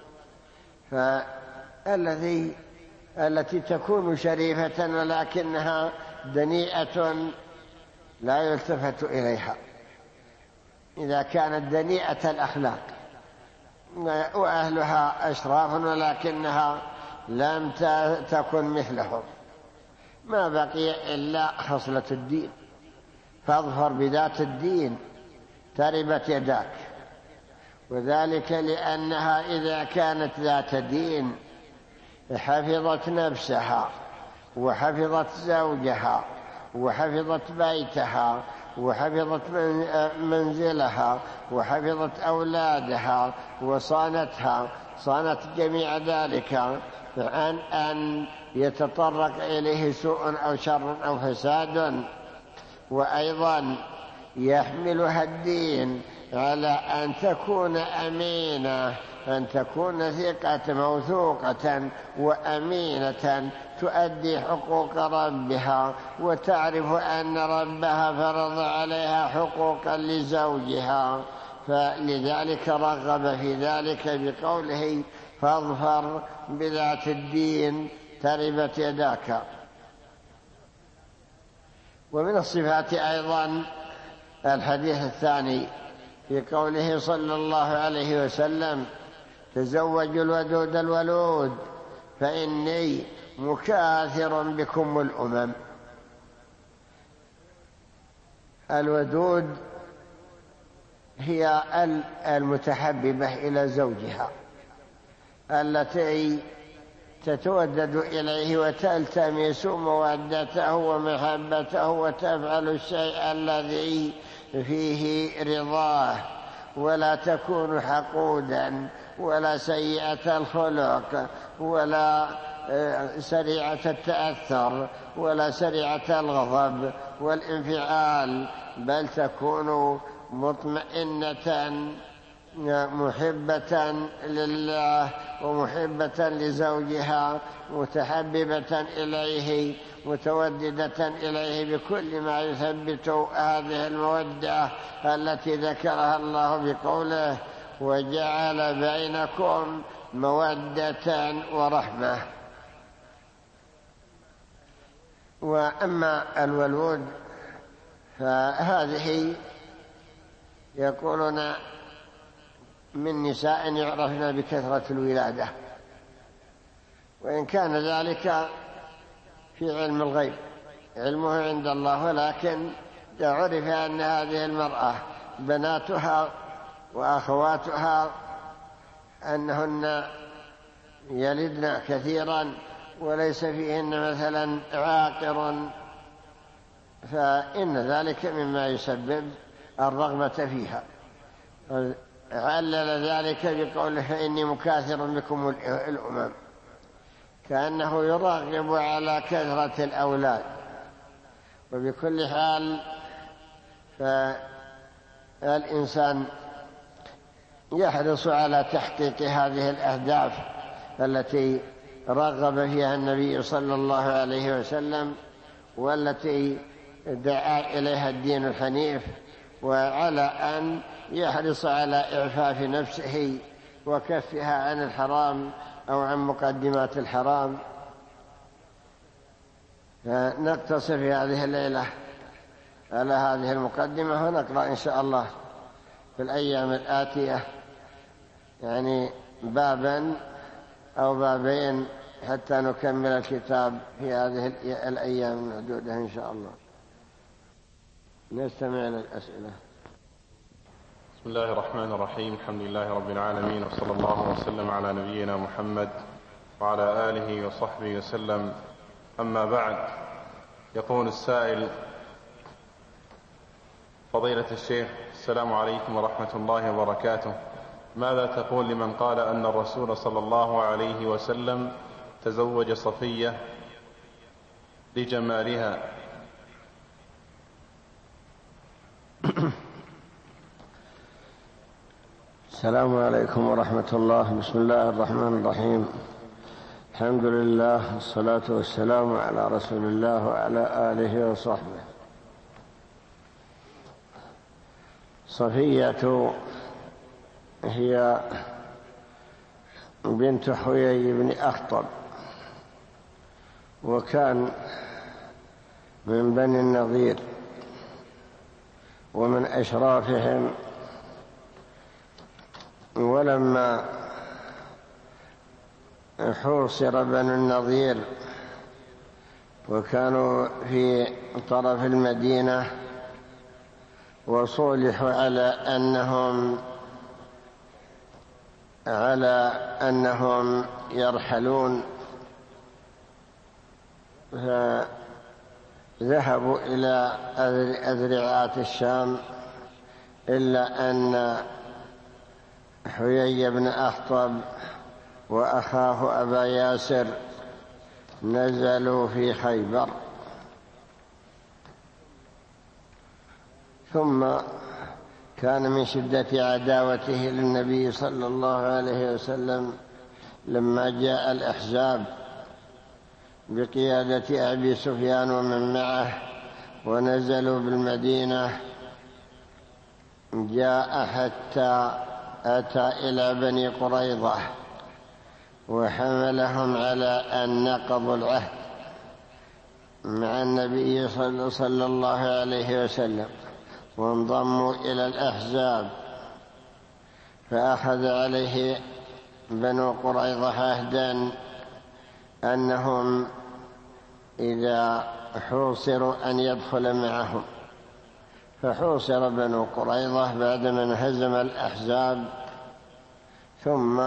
فالذي التي تكون شريفة ولكنها دنيئة لا يلتفت إليها، إذا كانت دنيئة الأخلاق وأهلها أشراف ولكنها لم تكن مثلهم، ما بقي إلا خصلة الدين، فاظفر بذات الدين تربت يداك. وذلك لأنها إذا كانت ذات دين حفظت نفسها وحفظت زوجها وحفظت بيتها وحفظت منزلها وحفظت أولادها وصانتها، صانت جميع ذلك عن أن يتطرق إليه سوء أو شر أو فساد. وأيضا يحملها الدين على أن تكون أمينة، أن تكون ثقة موثوقة وأمينة تؤدي حقوق ربها، وتعرف أن ربها فرض عليها حقوقا لزوجها، فلذلك رغب في ذلك بقوله فاظفر بذات الدين تربت يداك. ومن الصفات أيضا الحديث الثاني في قوله صلى الله عليه وسلم تزوجوا الودود الولود فإني مكاثر بكم الأمم. الودود هي المتحببة إلى زوجها، التي تتودد إليه وتلتمس مودته ومحبته وتفعل الشيء الذي فيه رضاه، ولا تكون حقودا ولا سيئة الخلق ولا سريعة التأثر ولا سريعة الغضب والانفعال، بل تكون مطمئنة محبة لله ومحبة لزوجها، متحببة إليه متوددة إليه بكل ما يثبت هذه المودة التي ذكرها الله بقوله وجعل بينكم مودة ورحمة. وأما الولود فهذه يقولون من نساء يعرفن بكثرة الولادة، وإن كان ذلك في علم الغيب علمه عند الله، ولكن عرف أن هذه المرأة بناتها وأخواتها أنهن يلدن كثيرا وليس فيهن مثلا عاقر، فإن ذلك مما يسبب الرغبة فيها. علل ذلك بقوله فإني مكاثر بكم الأمم، كأنه يرغب على كثرة الأولاد. وبكل حال فالإنسان يحرص على تحقيق هذه الأهداف التي رغب فيها النبي صلى الله عليه وسلم والتي دعا إليها الدين الحنيف، وعلى أن يحرص على إعفاف نفسه وكفها عن الحرام أو عن مقدمات الحرام. نقتصر في هذه الليلة على هذه المقدمة، ونقرأ إن شاء الله في الأيام الآتية يعني بابا أو بابين حتى نكمل الكتاب في هذه الأيام المعدودة إن شاء الله. نستمع للأسئلة. بسم الله الرحمن الرحيم، الحمد لله رب العالمين، وصلى الله وسلم على نبينا محمد وعلى آله وصحبه وسلم. أما بعد، يقول السائل: فضيلة الشيخ، السلام عليكم ورحمة الله وبركاته، ماذا تقول لمن قال أن الرسول صلى الله عليه وسلم تزوج صفية لجمالها؟ السلام عليكم ورحمة الله. بسم الله الرحمن الرحيم، الحمد لله والصلاة والسلام على رسول الله وعلى آله وصحبه. صفية هي بنت حيي بن أخطب، وكان من بني النضير ومن أشرافهم. ولما حوصر بنو النضير وكانوا في طرف المدينة وصولحوا على أنهم على أنهم يرحلون، فذهبوا إلى أذرعات الشام، إلا أن حيي بن أخطب وأخاه أبا ياسر نزلوا في خيبر. ثم كان من شدة عداوته للنبي صلى الله عليه وسلم لما جاء الأحزاب بقيادة أبي سفيان ومن معه ونزلوا بالمدينة، جاء حتى أتى إلى بني قريظة وحملهم على أن نقضوا العهد مع النبي صلى الله عليه وسلم وانضموا إلى الأحزاب، فأخذ عليه بنو قريظة عهدا أنهم إذا حوصروا أن يدخل معهم، فحوصر بنو قريظة بعدما انهزم الأحزاب ثم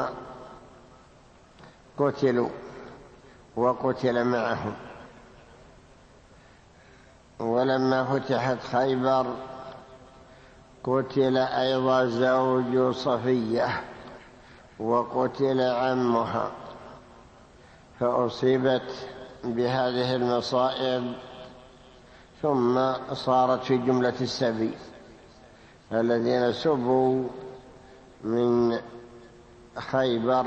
قتلوا وقتل معهم. ولما فتحت خيبر قتل أيضا زوج صفية وقتل عمها، فأصيبت بهذه المصائب ثم صارت في جملة السبي الذين سبوا من خيبر،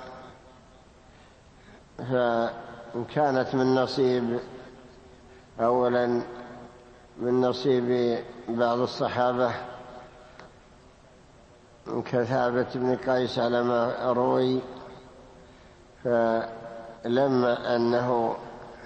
فكانت من نصيب أولا من نصيب بعض الصحابة كثابت بن قيس على ما روي، فلما أنه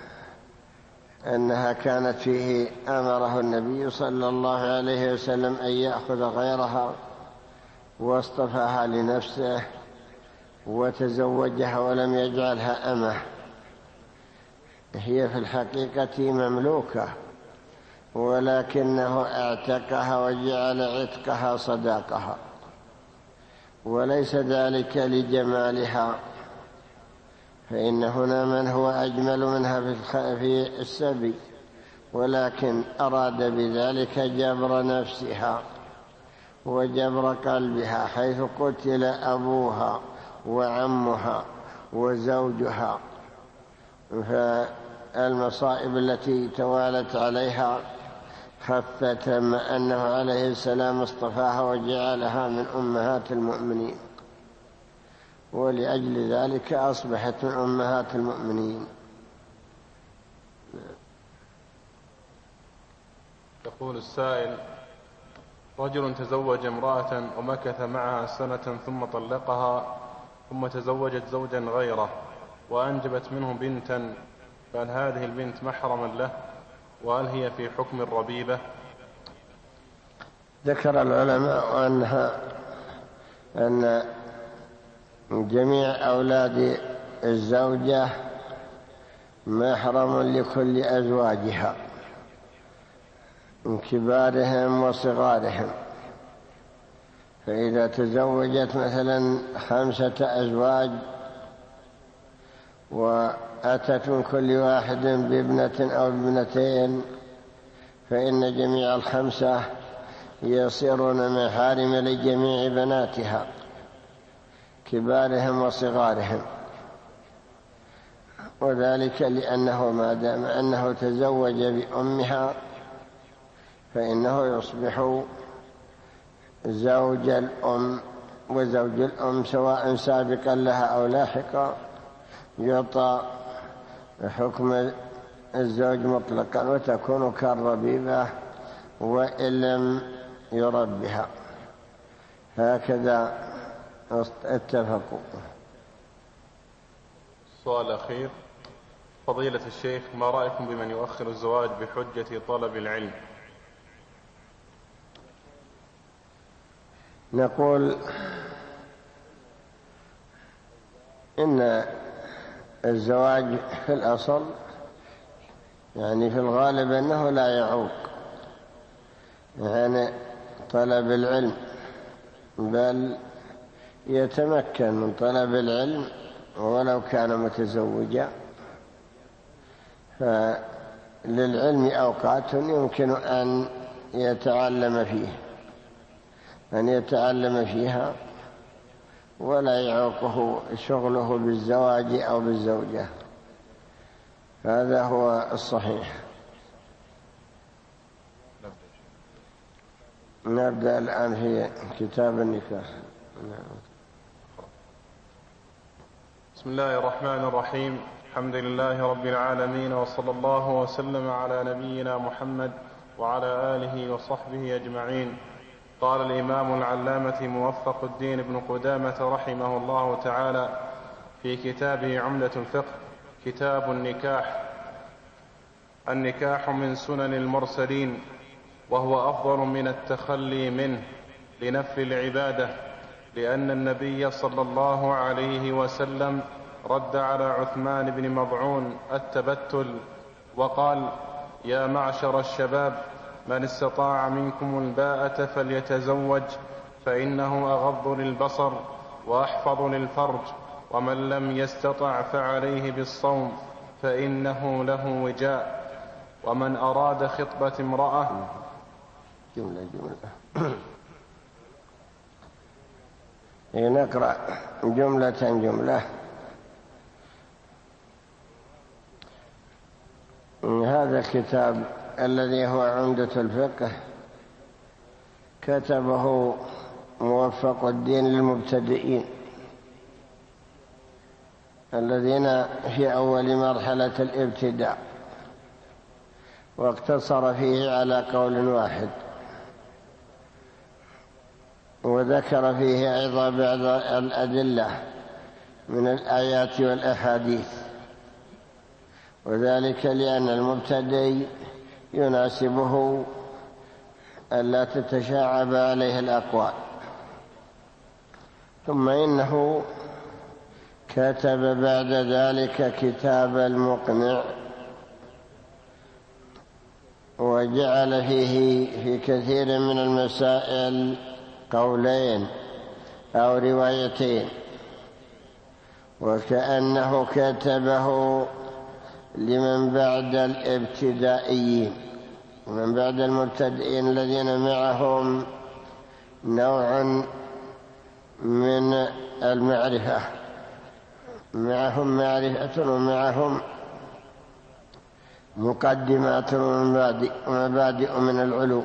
أنها كانت فيه أمره النبي صلى الله عليه وسلم أن يأخذ غيرها واصطفاها لنفسه وتزوجها ولم يجعلها أمه، هي في الحقيقة مملوكة ولكنه اعتقها وجعل عتقها صداقها، وليس ذلك لجمالها، فإن هنا من هو أجمل منها في السبي، ولكن أراد بذلك جبر نفسها وجبر قلبها، حيث قتل أبوها وعمها وزوجها، فالمصائب التي توالت عليها خفت ما أنه عليه السلام اصطفاها وجعلها من أمهات المؤمنين، ولأجل ذلك أصبحت من أمهات المؤمنين. يقول السائل: رجل تزوج امرأة ومكث معها سنة ثم طلقها ثم تزوجت زوجا غيره وأنجبت منه بنتا، فهل هذه البنت محرما له؟ وهل هي في حكم الربيبة؟ ذكر العلماء أنها أن جميع أولاد الزوجة محرم لكل أزواجها من كبارهم وصغارهم، فإذا تزوجت مثلا خمسة أزواج وأتت من كل واحد بابنة أو ابنتين، فإن جميع الخمسة يصيرون محارم لجميع بناتها كبارهم وصغارهم، وذلك لأنه ما دام أنه تزوج بأمها فإنه يصبح زوج الأم، وزوج الأم سواء سابقا لها أو لاحقا يعطى حكم الزوج مطلقا، وتكون كالربيبة وإن لم يربها، هكذا اتفقوا. السؤال الأخير: فضيلة الشيخ، ما رأيكم بمن يؤخر الزواج بحجة طلب العلم؟ نقول إن الزواج في الأصل يعني في الغالب أنه لا يعوق يعني طلب العلم، بل يتمكن من طلب العلم ولو كان متزوجا، فللعلم أوقات يمكن أن يتعلم فيه أن يتعلم فيها ولا يعوقه شغله بالزواج أو بالزوجة، هذا هو الصحيح. نبدأ الآن في كتاب النكاح. بسم الله الرحمن الرحيم. الحمد لله رب العالمين، وصلى الله وسلم على نبينا محمد وعلى آله وصحبه أجمعين. قال الإمام العلامة موفق الدين بن قدامة رحمه الله تعالى في كتابه عمدة الفقه: كتاب النكاح. النكاح من سنن المرسلين، وهو أفضل من التخلي منه لنفل العبادة، لأن النبي صلى الله عليه وسلم رد على عثمان بن مضعون التبتل وقال: يا معشر الشباب، من استطاع منكم الباءة فليتزوج، فإنه أغض للبصر وأحفظ للفرج، ومن لم يستطع فعليه بالصوم فإنه له وجاء. ومن أراد خطبة امرأة جملة جملة نقرأ جملة جملة. هذا الكتاب الذي هو عمدة الفقه كتبه موفق الدين للمبتدئين الذين في أول مرحلة الابتداء، واقتصر فيه على قول واحد، وذكر فيه أيضا بعض الأدلة من الآيات والأحاديث، وذلك لأن المبتدئ يناسبه ألا تتشعب عليه الأقوال. ثم إنه كتب بعد ذلك كتاب المقنع، وجعل فيه في كثير من المسائل قولين أو روايتين، وكأنه كتبه لمن بعد الابتدائيين، ومن بعد المبتدئين الذين معهم نوع من المعرفة، معهم معرفة ومعهم مقدمات ومبادئ من العلوم.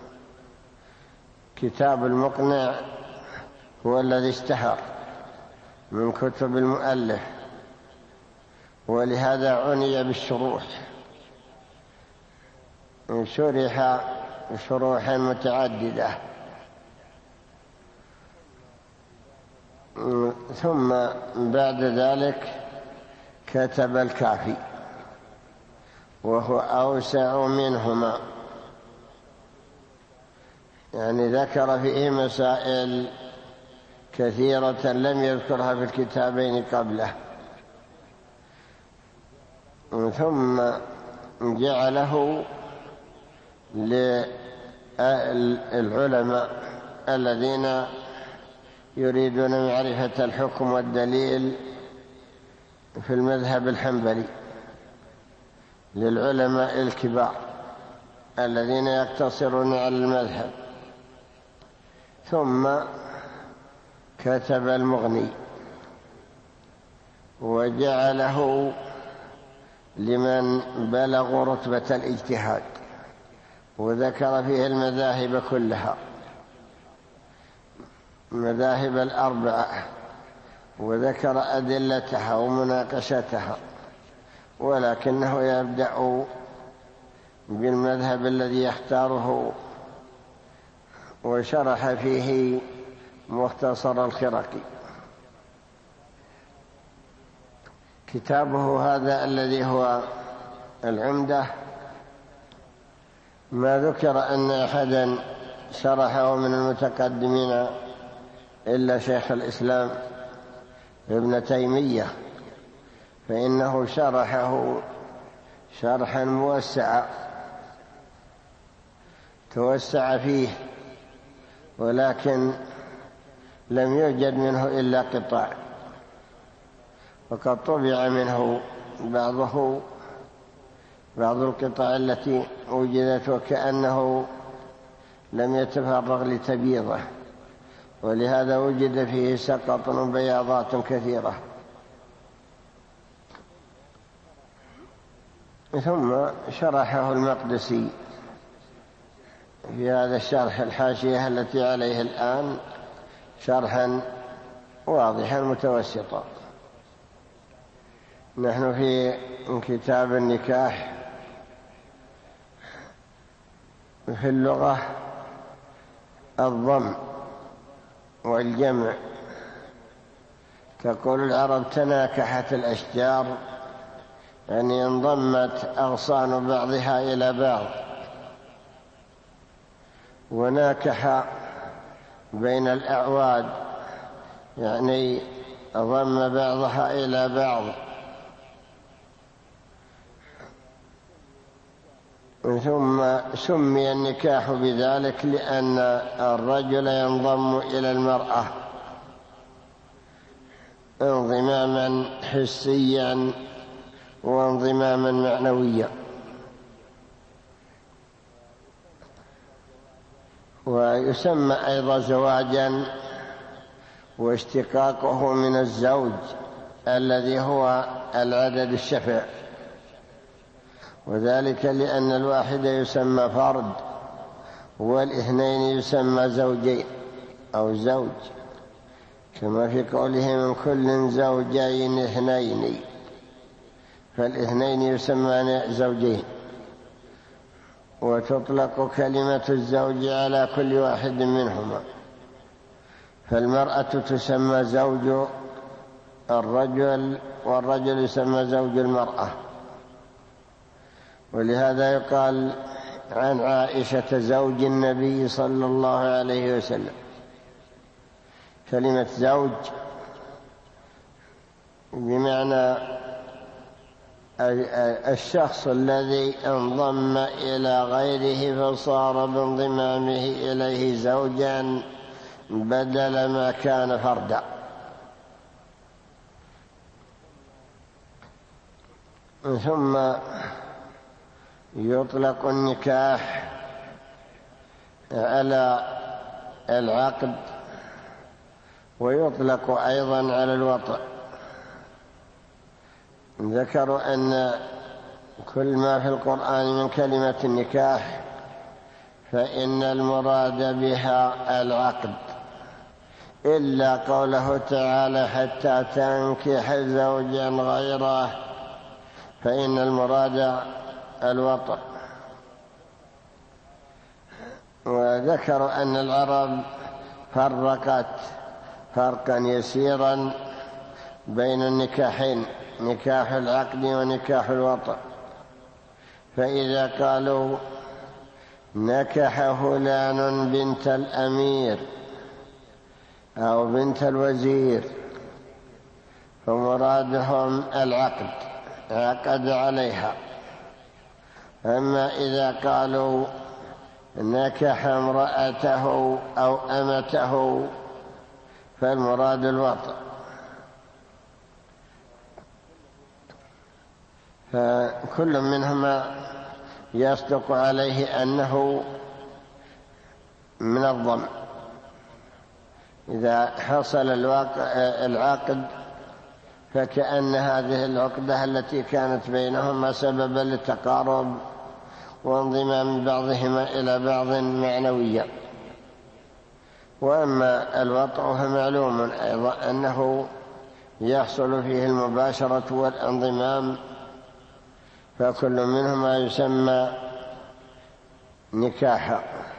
كتاب المقنع هو الذي اشتهر من كتب المؤلف، ولهذا عني بالشروح، شرح شروحا متعددة. ثم بعد ذلك كتب الكافي، وهو أوسع منهما، يعني ذكر فيه مسائل كثيرة لم يذكرها في الكتابين قبله. ثم جعله للعلماء الذين يريدون معرفة الحكم والدليل في المذهب الحنبلي، للعلماء الكبار الذين يقتصرون على المذهب. ثم كتب المغني وجعله لمن بلغوا رتبة الاجتهاد، وذكر فيه المذاهب كلها، المذاهب الأربعة، وذكر أدلتها ومناقشتها، ولكنه يبدأ بالمذهب الذي يختاره، وشرح فيه مختصر الخرقي. كتابه هذا الذي هو العمدة ما ذكر أن أحدا شرحه من المتقدمين إلا شيخ الإسلام ابن تيمية، فإنه شرحه شرحا موسعا توسع فيه، ولكن لم يوجد منه إلا قطع، وقد طبع منه بعضه بعض القطع التي وجدت وكأنه لم يتفرغ لتبييضه، ولهذا وجد فيه سقط وبياضات كثيرة. ثم شرحه المقدسي في هذا الشرح الحاشية التي عليه الآن شرحا واضحا متوسطا. نحن في كتاب النكاح. في اللغة الضم والجمع. تقول العرب تناكحت الأشجار، يعني انضمت أغصان بعضها إلى بعض، وناكح بين الأعواد يعني ضم بعضها إلى بعض. ثم سمي النكاح بذلك لأن الرجل ينضم إلى المرأة انضماما حسيا وانضماما معنويا. ويسمى أيضا زواجا، واشتقاقه من الزوج الذي هو العدد الشفع، وذلك لأن الواحد يسمى فرد والاثنين يسمى زوجين أو زوج، كما في قوله من كل زوجين اثنين، فالاثنين يسمان زوجين. وتطلق كلمة الزوج على كل واحد منهما، فالمرأة تسمى زوج الرجل والرجل يسمى زوج المرأة. ولهذا يقال عن عائشة زوج النبي صلى الله عليه وسلم. كلمة زوج بمعنى الشخص الذي انضم إلى غيره فصار بانضمامه إليه زوجا بدل ما كان فردا. ثم يطلق النكاح على العقد، ويطلق أيضا على الوطء. ذكروا أن كل ما في القرآن من كلمة النكاح فإن المراد بها العقد، إلا قوله تعالى حتى تنكح زوجا غيره، فإن المراد الوطء. وذكروا أن العرب فرقت فرقا يسيرا بين النكاحين، نكاح العقد ونكاح الوطء. فإذا قالوا نكح فلان بنت الأمير أو بنت الوزير فمرادهم العقد، عقد عليها. أما إذا قالوا نكح امرأته أو أمته فالمراد الوطء. فكل منهما يصدق عليه أنه من الضم. إذا حصل العقد فكأن هذه العقدة التي كانت بينهما سببا للتقارب وانضمام بعضهما إلى بعض معنويا. وأما الوطء فمعلوم أيضا أنه يحصل فيه المباشرة والانضمام، فكل منهما يسمى نكاحا.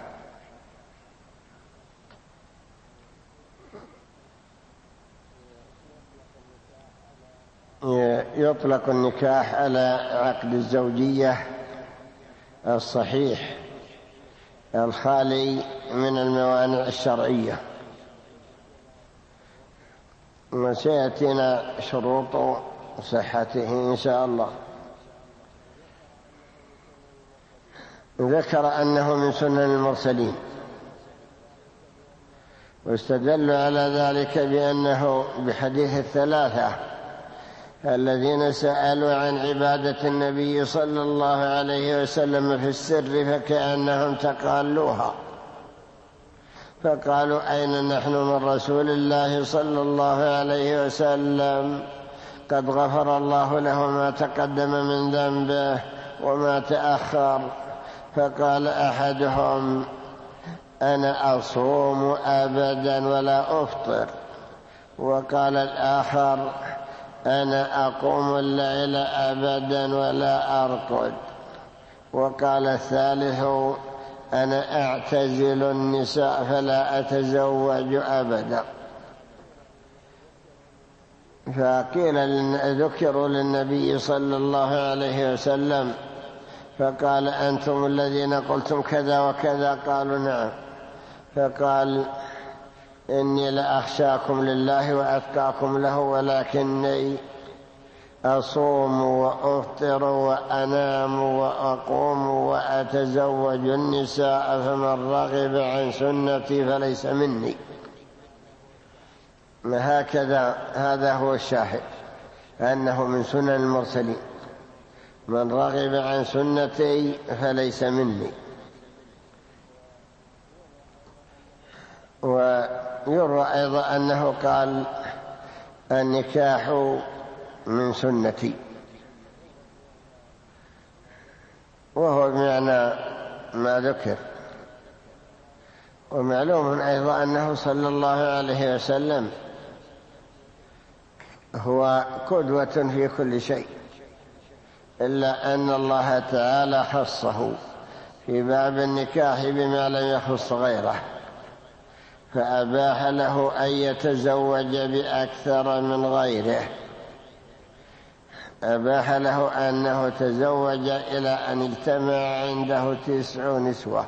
يطلق النكاح على عقد الزوجية الصحيح الخالي من الموانع الشرعية، وسيأتينا شروط صحته إن شاء الله. ذكر أنه من سنن المرسلين، واستدل على ذلك بأنه بحديث الثلاثة الذين سألوا عن عبادة النبي صلى الله عليه وسلم في السر فكأنهم تقالوها، فقالوا أين نحن من رسول الله صلى الله عليه وسلم؟ قد غفر الله له ما تقدم من ذنبه وما تأخر. فقال أحدهم أنا أصوم أبدا ولا أفطر. وقال الآخر أنا أقوم الليل أبدا ولا أرقد. وقال الثالث أنا أعتزل النساء فلا أتزوج أبدا. فقيل ذكروا للنبي صلى الله عليه وسلم فقال أنتم الذين قلتم كذا وكذا؟ قالوا نعم. فقال إني لأخشاكم لله وأتقاكم له، ولكني أصوم وأفطر وأنام وأقوم وأتزوج النساء، فمن رغب عن سنتي فليس مني. هكذا هذا هو الشاهد، أنه من سنن المرسلين: من رغب عن سنتي فليس مني. ويروى أيضا أنه قال النكاح من سنتي، وهو بمعنى ما ذكر. ومعلوم أيضا أنه صلى الله عليه وسلم هو قدوة في كل شيء، إلا أن الله تعالى خصه في باب النكاح بما لم يخص غيره، فأباح له أن يتزوج بأكثر من غيره. أباح له أنه تزوج إلى أن اجتمع عنده تسع نسوة.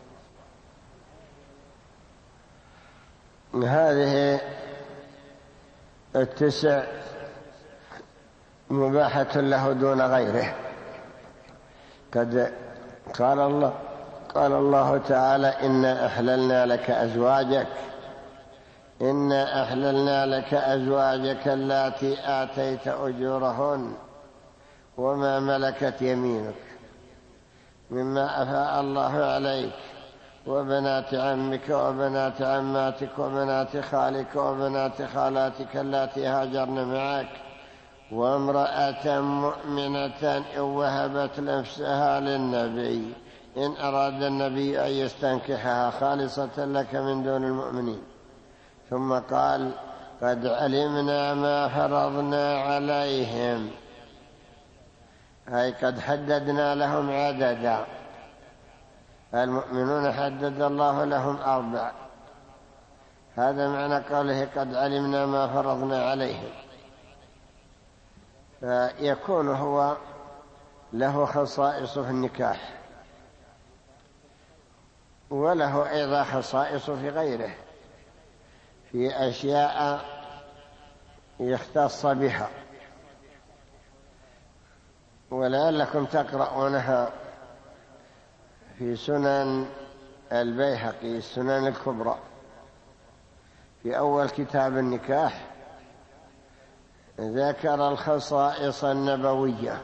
هذه التسع مباحة له دون غيره. قد قال الله قال الله تعالى إنا أحللنا لك أزواجك إنا أحللنا لك أزواجك اللاتي آتيت أجورهن وما ملكت يمينك مما أفاء الله عليك وبنات عمك وبنات عماتك وبنات خالك وبنات خالاتك اللاتي هاجرن معك وامرأة مؤمنة إن وهبت نفسها للنبي إن أراد النبي أن يستنكحها خالصة لك من دون المؤمنين. ثم قال قد علمنا ما فرضنا عليهم، أي قد حددنا لهم عددا. المؤمنون حدد الله لهم أربع، هذا معنى قوله قد علمنا ما فرضنا عليهم. فيكون هو له خصائص في النكاح، وله أيضا خصائص في غيره، في أشياء يختص بها، ولعلكم تقرؤونها في سنن البيهقي السنن الكبرى في أول كتاب النكاح. ذكر الخصائص النبوية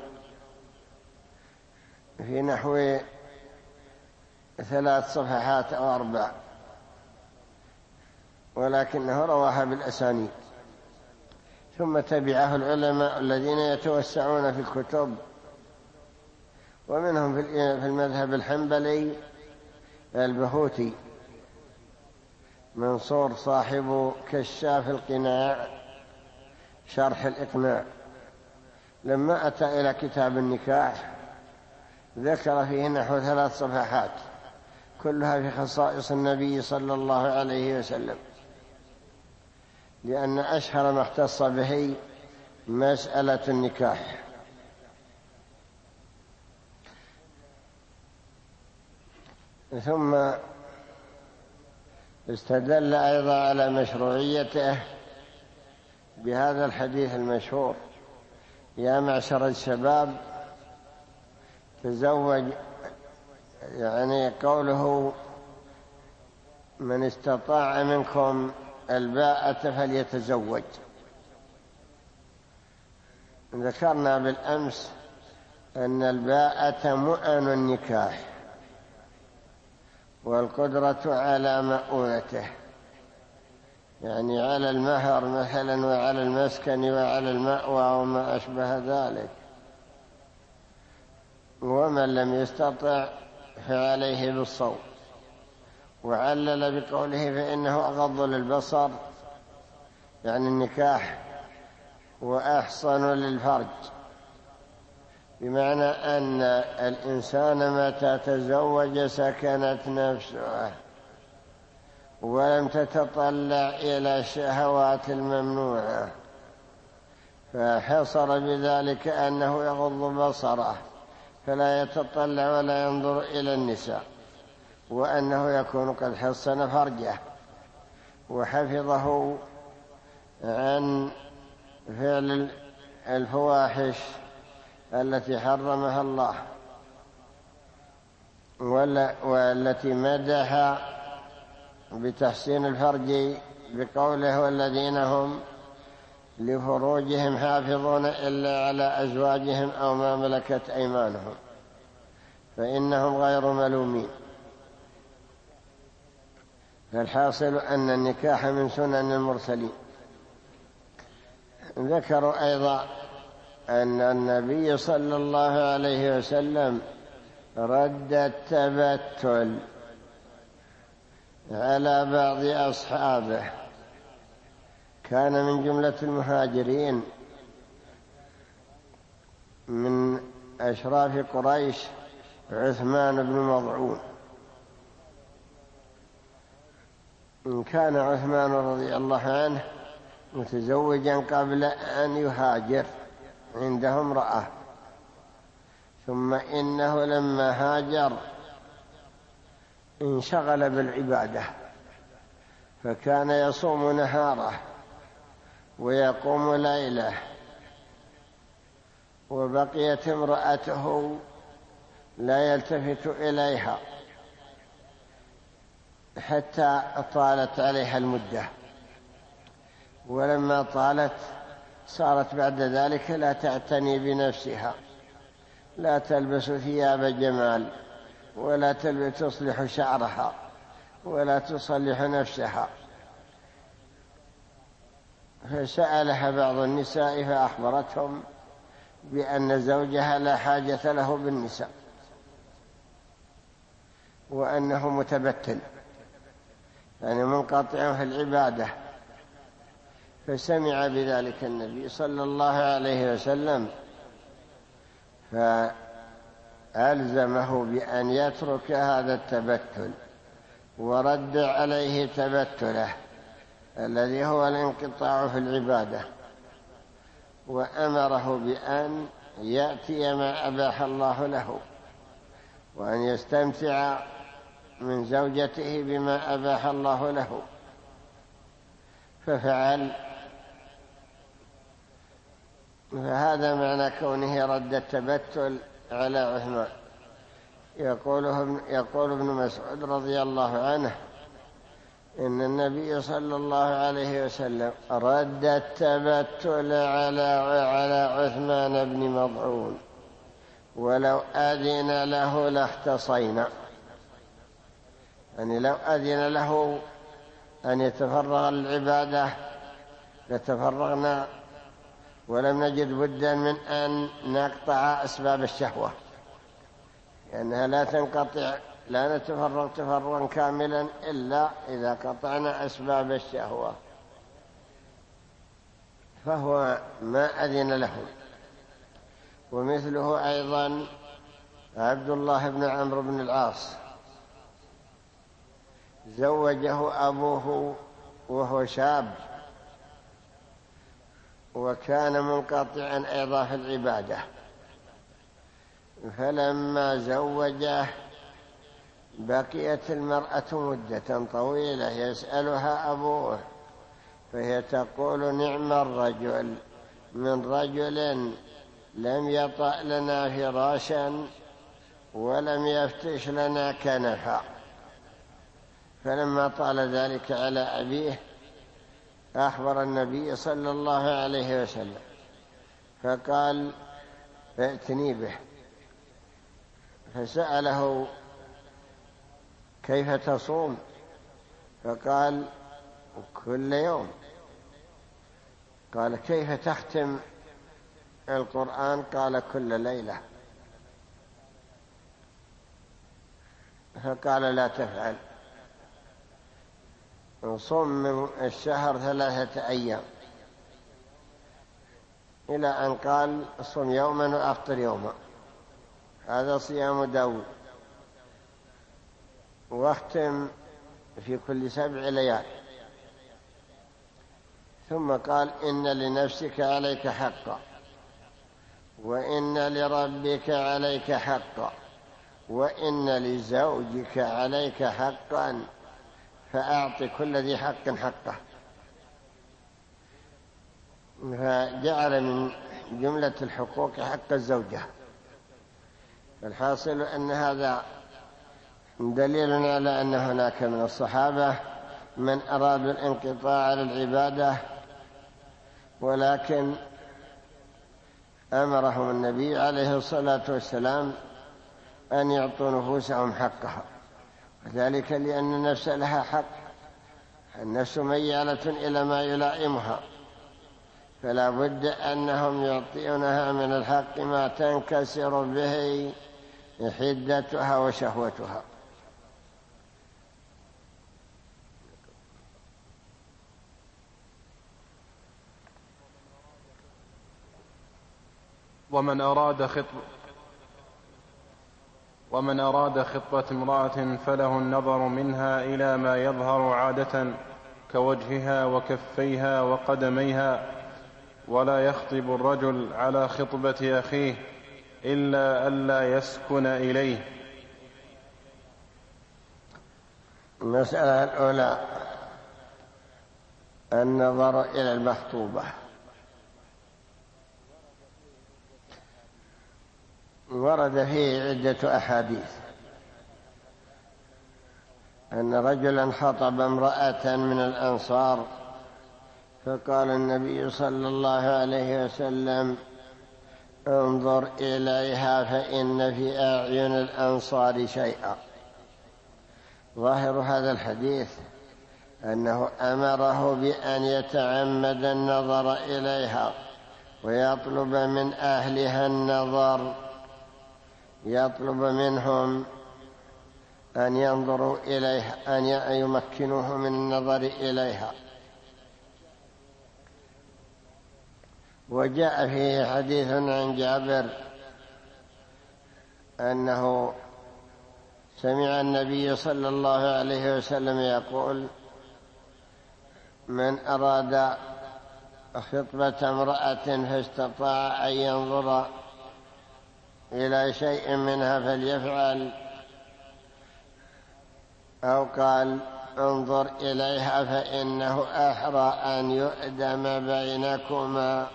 في نحو ثلاث صفحات أو أربع، ولكنه رواها بالأسانيد. ثم تبعه العلماء الذين يتوسعون في الكتب، ومنهم في المذهب الحنبلي البهوتي منصور صاحب كشاف القناع شرح الإقناع، لما أتى إلى كتاب النكاح ذكر فيه نحو ثلاث صفحات كلها في خصائص النبي صلى الله عليه وسلم، لأن أشهر ما اختص به مسألة النكاح. ثم استدل أيضا على مشروعيته بهذا الحديث المشهور: يا معشر الشباب تزوج، يعني قوله من استطاع منكم الباءة فليتزوج. ذكرنا بالأمس أن الباءة مؤن النكاح والقدرة على مؤونته، يعني على المهر مثلا وعلى المسكن وعلى المأوى وما أشبه ذلك. ومن لم يستطع فعليه بالصوم، وعلل بقوله فإنه أغض للبصر، يعني النكاح، وأحصن للفرج، بمعنى أن الإنسان متى تزوج سكنت نفسه ولم تتطلع إلى الشهوات الممنوعة، فحصر بذلك أنه يغض بصره فلا يتطلع ولا ينظر إلى النساء، وأنه يكون قد حصن فرجه وحفظه عن فعل الفواحش التي حرمها الله والتي مدح بتحسين الفرج بقوله والذين هم لفروجهم حافظون إلا على أزواجهم أو ما ملكت أيمانهم فإنهم غير ملومين. فالحاصل أن النكاح من سنن المرسلين. ذكروا أيضا أن النبي صلى الله عليه وسلم رد التبتل على بعض أصحابه. كان من جملة المهاجرين من أشراف قريش عثمان بن مظعون. كان عثمان رضي الله عنه متزوجا قبل أن يهاجر، عنده امرأة، ثم إنه لما هاجر انشغل بالعبادة، فكان يصوم نهاره ويقوم ليله، وبقيت امرأته لا يلتفت إليها حتى طالت عليها المدة، ولما طالت صارت بعد ذلك لا تعتني بنفسها، لا تلبس ثياب جمال ولا تصلح شعرها ولا تصلح نفسها. فسألها بعض النساء فأخبرتهم بأن زوجها لا حاجة له بالنساء وأنه متبتل، يعني منقطع في العبادة. فسمع بذلك النبي صلى الله عليه وسلم فألزمه بأن يترك هذا التبتل ورد عليه تبتله الذي هو الانقطاع في العبادة، وأمره بأن يأتي ما أباح الله له وأن يستمتع من زوجته بما أباح الله له، ففعل. فهذا معنى كونه رد التبتل على عثمان. يقول ابن مسعود رضي الله عنه إن النبي صلى الله عليه وسلم رد التبتل على على عثمان بن مظعون ولو أذن له لاختصينا، يعني لو أذن له أن يتفرغ للعبادة لتفرغنا، ولم نجد بدا من أن نقطع أسباب الشهوة، لأنها لا تنقطع، لا نتفرغ تفرغا كاملا إلا إذا قطعنا أسباب الشهوة، فهو ما أذن له. ومثله أيضا عبد الله بن عمرو بن العاص، زوجه أبوه وهو شاب وكان منقطعا أيضا في العبادة، فلما زوجه بقيت المرأة مدة طويلة يسألها أبوه، فهي تقول نعم الرجل من رجل لم يطأ لنا فراشا ولم يفتش لنا كنفا. فلما طال ذلك على أبيه أخبر النبي صلى الله عليه وسلم فقال ائتني به، فسأله كيف تصوم؟ فقال كل يوم. قال كيف تختم القرآن؟ قال كل ليلة. فقال لا تفعل، صم من الشهر ثلاثة أيام، إلى أن قال صم يوما وأفطر يوما، هذا صيام داود. واختم في كل سبع ليال. ثم قال إن لنفسك عليك حقا، وإن لربك عليك حقا، وإن لزوجك عليك حقا، فأعط كل ذي حق حقه. فجعل من جملة الحقوق حق الزوجة. الحاصل أن هذا دليل على أن هناك من الصحابة من أرادوا الانقطاع عن العبادة، ولكن أمرهم النبي عليه الصلاة والسلام أن يعطوا نفوسهم حقها، وذلك لأن النفس لها حق. النفس ميالة إلى ما يلائمها، فلا بد أنهم يعطونها من الحق ما تنكسر به حدتها وشهوتها. ومن أراد خطبة ومن أراد خطبة امرأة فله النظر منها إلى ما يظهر عادة كوجهها وكفيها وقدميها، ولا يخطب الرجل على خطبة أخيه إلا ألا يسكن إليه. المسألة الأولى النظر إلى المخطوبة. ورد فيه عدة أحاديث أن رجلا خطب امرأة من الأنصار، فقال النبي صلى الله عليه وسلم انظر إليها فإن في أعين الأنصار شيئا. ظاهر هذا الحديث أنه أمره بأن يتعمد النظر إليها ويطلب من أهلها النظر، يطلب منهم أن ينظروا إليها، أن يمكنوه من النظر إليها. وجاء فيه حديث عن جابر أنه سمع النبي صلى الله عليه وسلم يقول من أراد خطبة امرأة فاستطاع أن ينظر إلى شيء منها فليفعل، أو قال انظر إليها فإنه أحرى أن يؤدم بينكما.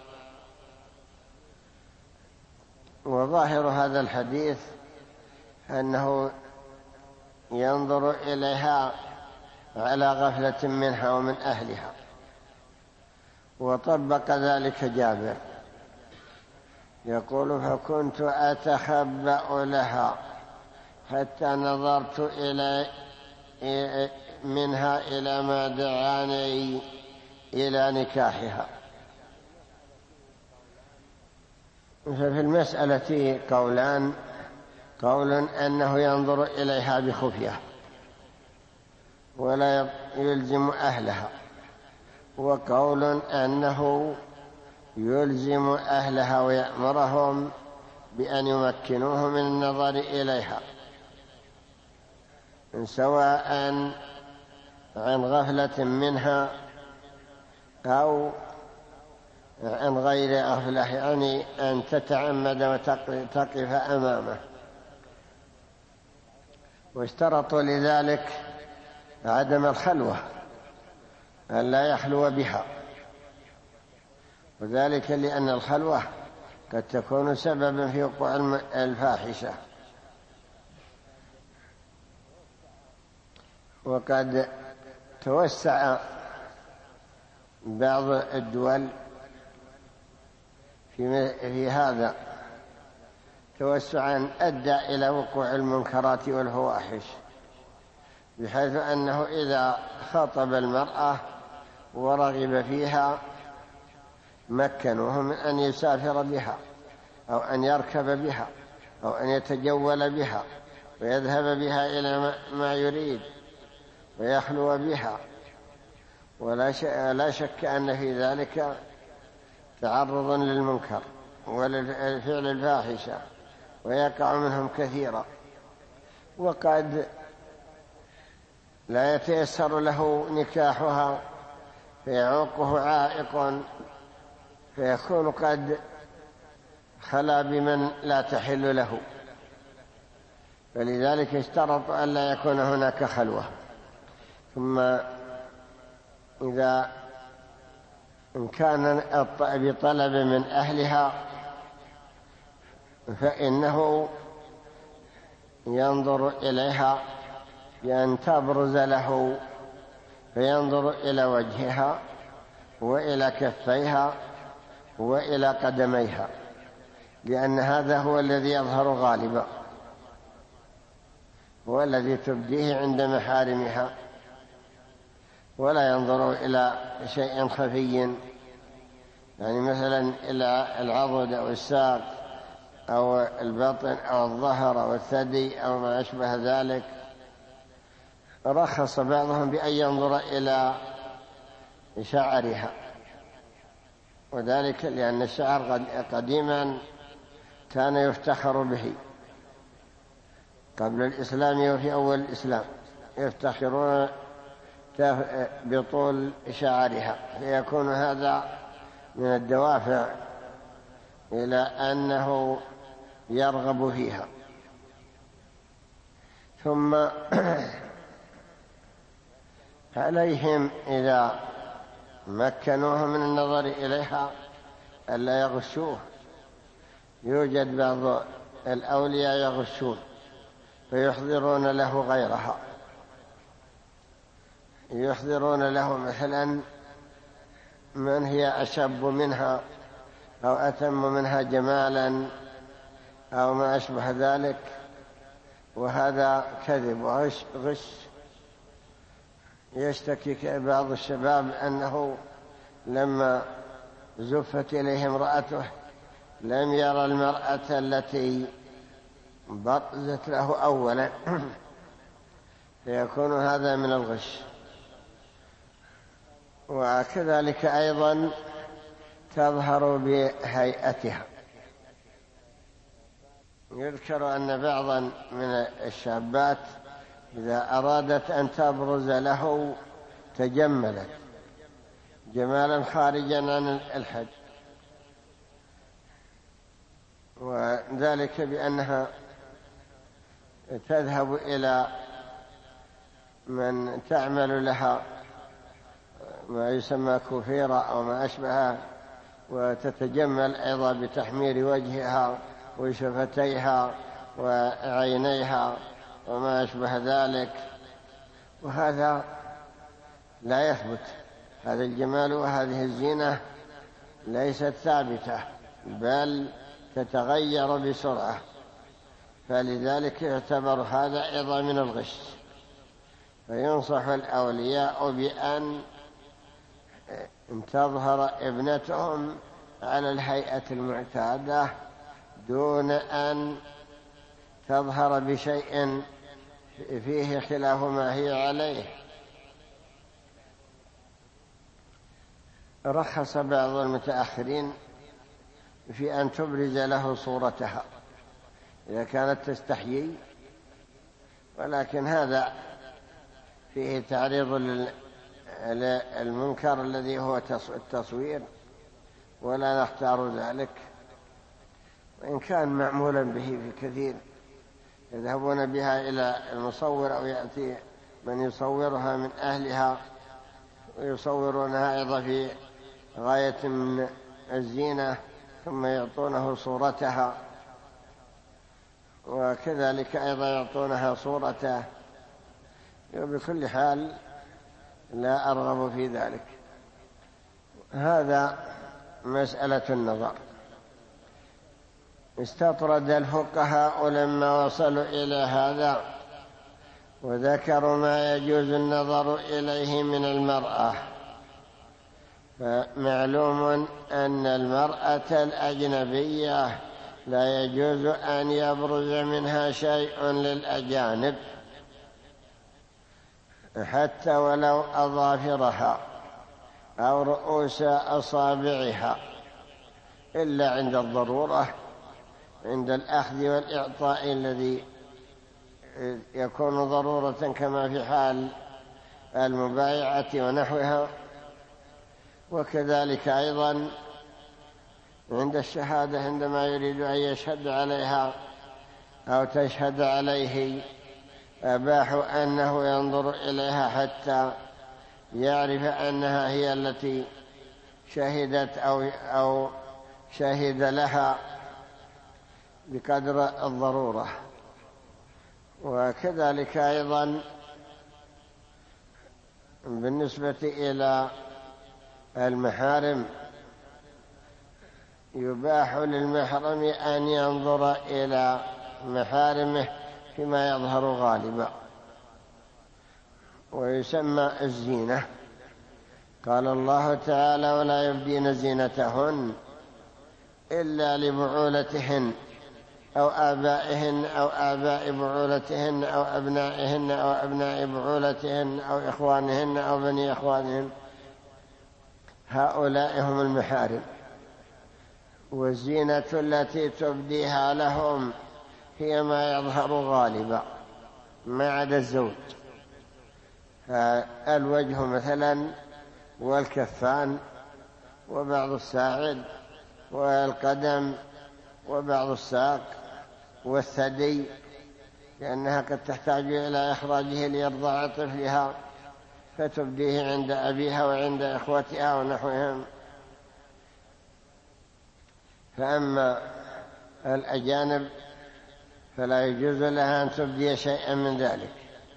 وظاهر هذا الحديث أنه ينظر إليها على غفلة منها ومن أهلها، وطبق ذلك جابر يقول فكنت أتخبأ لها حتى نظرت إلى منها إلى ما دعاني إلى نكاحها. ففي المسألة قولان: قول أنه ينظر إليها بخفية ولا يلزم أهلها، وقول أنه يلزم أهلها ويأمرهم بأن يمكنوه من النظر إليها، سواء عن غفلة منها أو عن غير غفلة، يعني أن تتعمد وتقف أمامه. واشترطوا لذلك عدم الخلوة، أن لا يخلو بها، وذلك لأن الخلوة قد تكون سببا في وقوع الفاحشة. وقد توسع بعض الدول في هذا توسعا أدى إلى وقوع المنكرات والفواحش، بحيث أنه إذا خاطب المرأة ورغب فيها مكنوه من أن يسافر بها أو أن يركب بها أو أن يتجول بها ويذهب بها إلى ما يريد ويخلو بها ولا شك أن في ذلك تعرض للمنكر ولفعل الفاحشة، ويقع منهم كثيرا، وقد لا يتيسر له نكاحها فيعوقه عائق، فيكون قد خلا بمن لا تحل له، فلذلك اشترط أن لا يكون هناك خلوة. ثم إذا إن كان بطلب من أهلها فإنه ينظر إليها بأن تبرز له، فينظر إلى وجهها وإلى كفيها وإلى قدميها، لأن هذا هو الذي يظهر غالبا، هو الذي تبديه عند محارمها، ولا ينظر إلى شيء خفي، يعني مثلا إلى العضد أو الساق أو البطن أو الظهر أو الثدي أو ما أشبه ذلك. رخص بعضهم بأن ينظر إلى شعرها، وذلك لأن الشعر قديما كان يفتخر به قبل الإسلام وفي أول الإسلام، يفتخرون بطول شعرها، فيكون هذا من الدوافع إلى أنه يرغب فيها. ثم عليهم إذا مكنوه من النظر إليها ألا يغشوه. يوجد بعض الأولياء يغشون فيحضرون له غيرها، يحضرون له مثلا من هي أشب منها أو أتم منها جمالا أو ما أشبه ذلك، وهذا كذب وغش غش. يشتكي بعض الشباب أنه لما زفت إليه امرأته لم يرى المرأة التي برزت له أولا، فيكون هذا من الغش. وكذلك أيضا تظهر بهيئتها. يذكر أن بعضا من الشابات إذا أرادت أن تبرز له تجملت جمالا خارجا عن الحد، وذلك بأنها تذهب إلى من تعمل لها ما يسمى كفيرة أو ما أشبهه، وتتجمل أيضا بتحمير وجهها وشفتيها وعينيها وما أشبه ذلك، وهذا لا يثبت. هذا الجمال وهذه الزينة ليست ثابتة، بل تتغير بسرعة، فلذلك يعتبر هذا أيضا من الغش. فينصح الأولياء بأن تظهر ابنتهم على الهيئة المعتادة دون أن تظهر بشيء فيه خلاف ما هي عليه. رخص بعض المتأخرين في أن تبرز له صورتها إذا كانت تستحيي، ولكن هذا فيه تعريض للمنكر الذي هو التصوير، ولا نختار ذلك، وإن كان معمولا به في كثير. يذهبون بها إلى المصور أو يأتي من يصورها من أهلها ويصورونها أيضا في غاية من الزينة، ثم يعطونه صورتها، وكذلك أيضا يعطونها صورته. وبكل حال لا أرغب في ذلك. هذا مسألة النظر. استطرد الفقهاء لما وصلوا إلى هذا وذكروا ما يجوز النظر إليه من المرأة. فمعلوم أن المرأة الأجنبية لا يجوز أن يبرز منها شيء للأجانب حتى ولو أظافرها، أو رؤوس أصابعها إلا عند الضرورة، عند الأخذ والإعطاء الذي يكون ضرورة كما في حال المبايعة ونحوها. وكذلك أيضا عند الشهادة عندما يريد أن يشهد عليها أو تشهد عليه أباحوا أنه ينظر إليها حتى يعرف أنها هي التي شهدت أو, أو شهد لها بقدر الضرورة. وكذلك أيضا بالنسبة إلى المحارم يباح للمحرم أن ينظر إلى محارمه فيما يظهر غالبا، ويسمى الزينة. قال الله تعالى: ولا يبدين زينتهن إلا لبعولتهن أو آبائهن أو آباء بعولتهن أو أبنائهن أو أبناء بعولتهن أو إخوانهن أو بني إخوانهن، هؤلاء هم المحارم. والزينة التي تبديها لهم هي ما يظهر غالبا ما عدا الزوج، الوجه مثلا والكفان وبعض الساعد والقدم وبعض الساق والثدي، لأنها قد تحتاج إلى إخراجه ليرضع طفلها فتبديه عند أبيها وعند إخوتها ونحوهم. فأما الأجانب فلا يجوز لها أن تبدي شيئا من ذلك.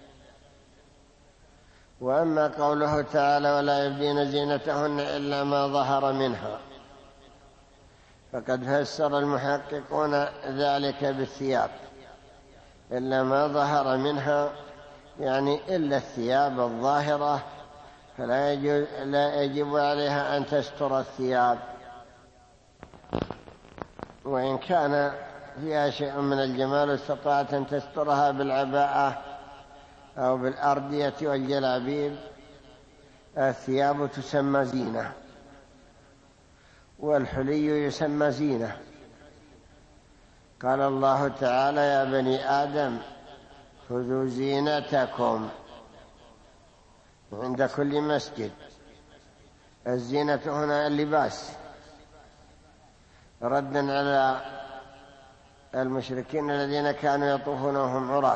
وأما قوله تعالى: ولا يبدين زينتهن إلا ما ظهر منها، فقد فسر المحققون ذلك بالثياب، إلا ما ظهر منها يعني إلا الثياب الظاهرة، فلا يجب, لا يجب عليها أن تستر الثياب، وإن كان فيها شيء من الجمال استطاعت أن تسترها بالعباءة أو بالأردية والجلابيب. الثياب تسمى زينة، والحلي يسمى زينة. قال الله تعالى: يا بني آدم خذوا زينتكم عند كل مسجد. الزينة هنا اللباس، ردا على المشركين الذين كانوا يطوفون وهم عراة،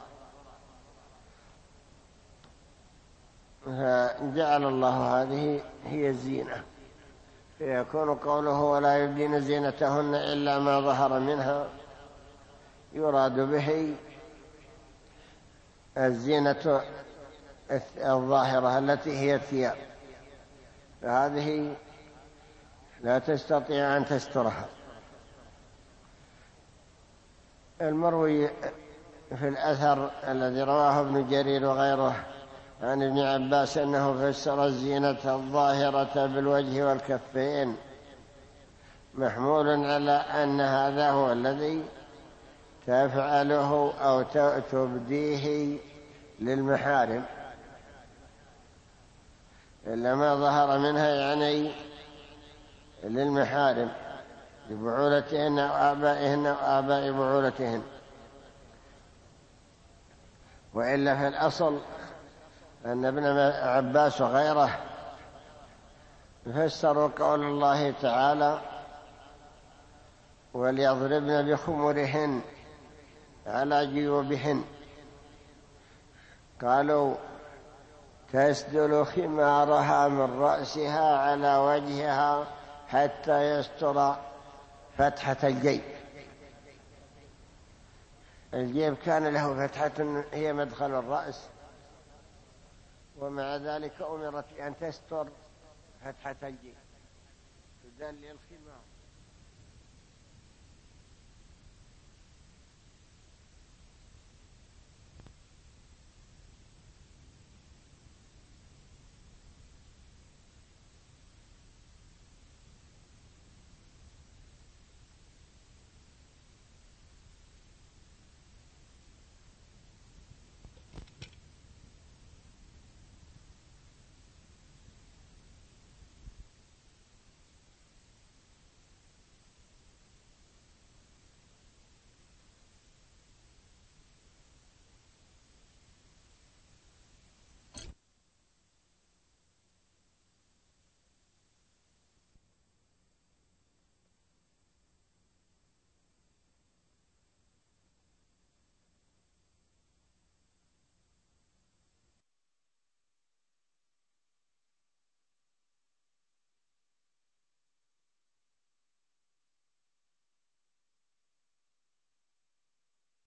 فجعل الله هذه هي الزينة، فيكون قوله: ولا يبدين زينتهن إلا ما ظهر منها، يراد به الزينة الظاهرة التي هي الثياب، فهذه لا تستطيع أن تسترها. المروي في الأثر الذي رواه ابن جرير وغيره عن ابن عباس أنه فسر الزينة الظاهرة بالوجه والكفين، محمول على أن هذا هو الذي تفعله أو تبديه للمحارم، إلا ما ظهر منها يعني للمحارم، لبعولتهن أو آبائهن أو آباء بعولتهن. وإلا في الأصل أن ابن عباس وغيره فسروا قول الله تعالى: وليضربن بخمرهن على جيوبهن. قالوا: تسدل خمارها من رأسها على وجهها حتى يستر فتحة الجيب. الجيب كان له فتحة هي مدخل الرأس، ومع ذلك أمرت أن تستر فتحة الجيب، تدل الخمار.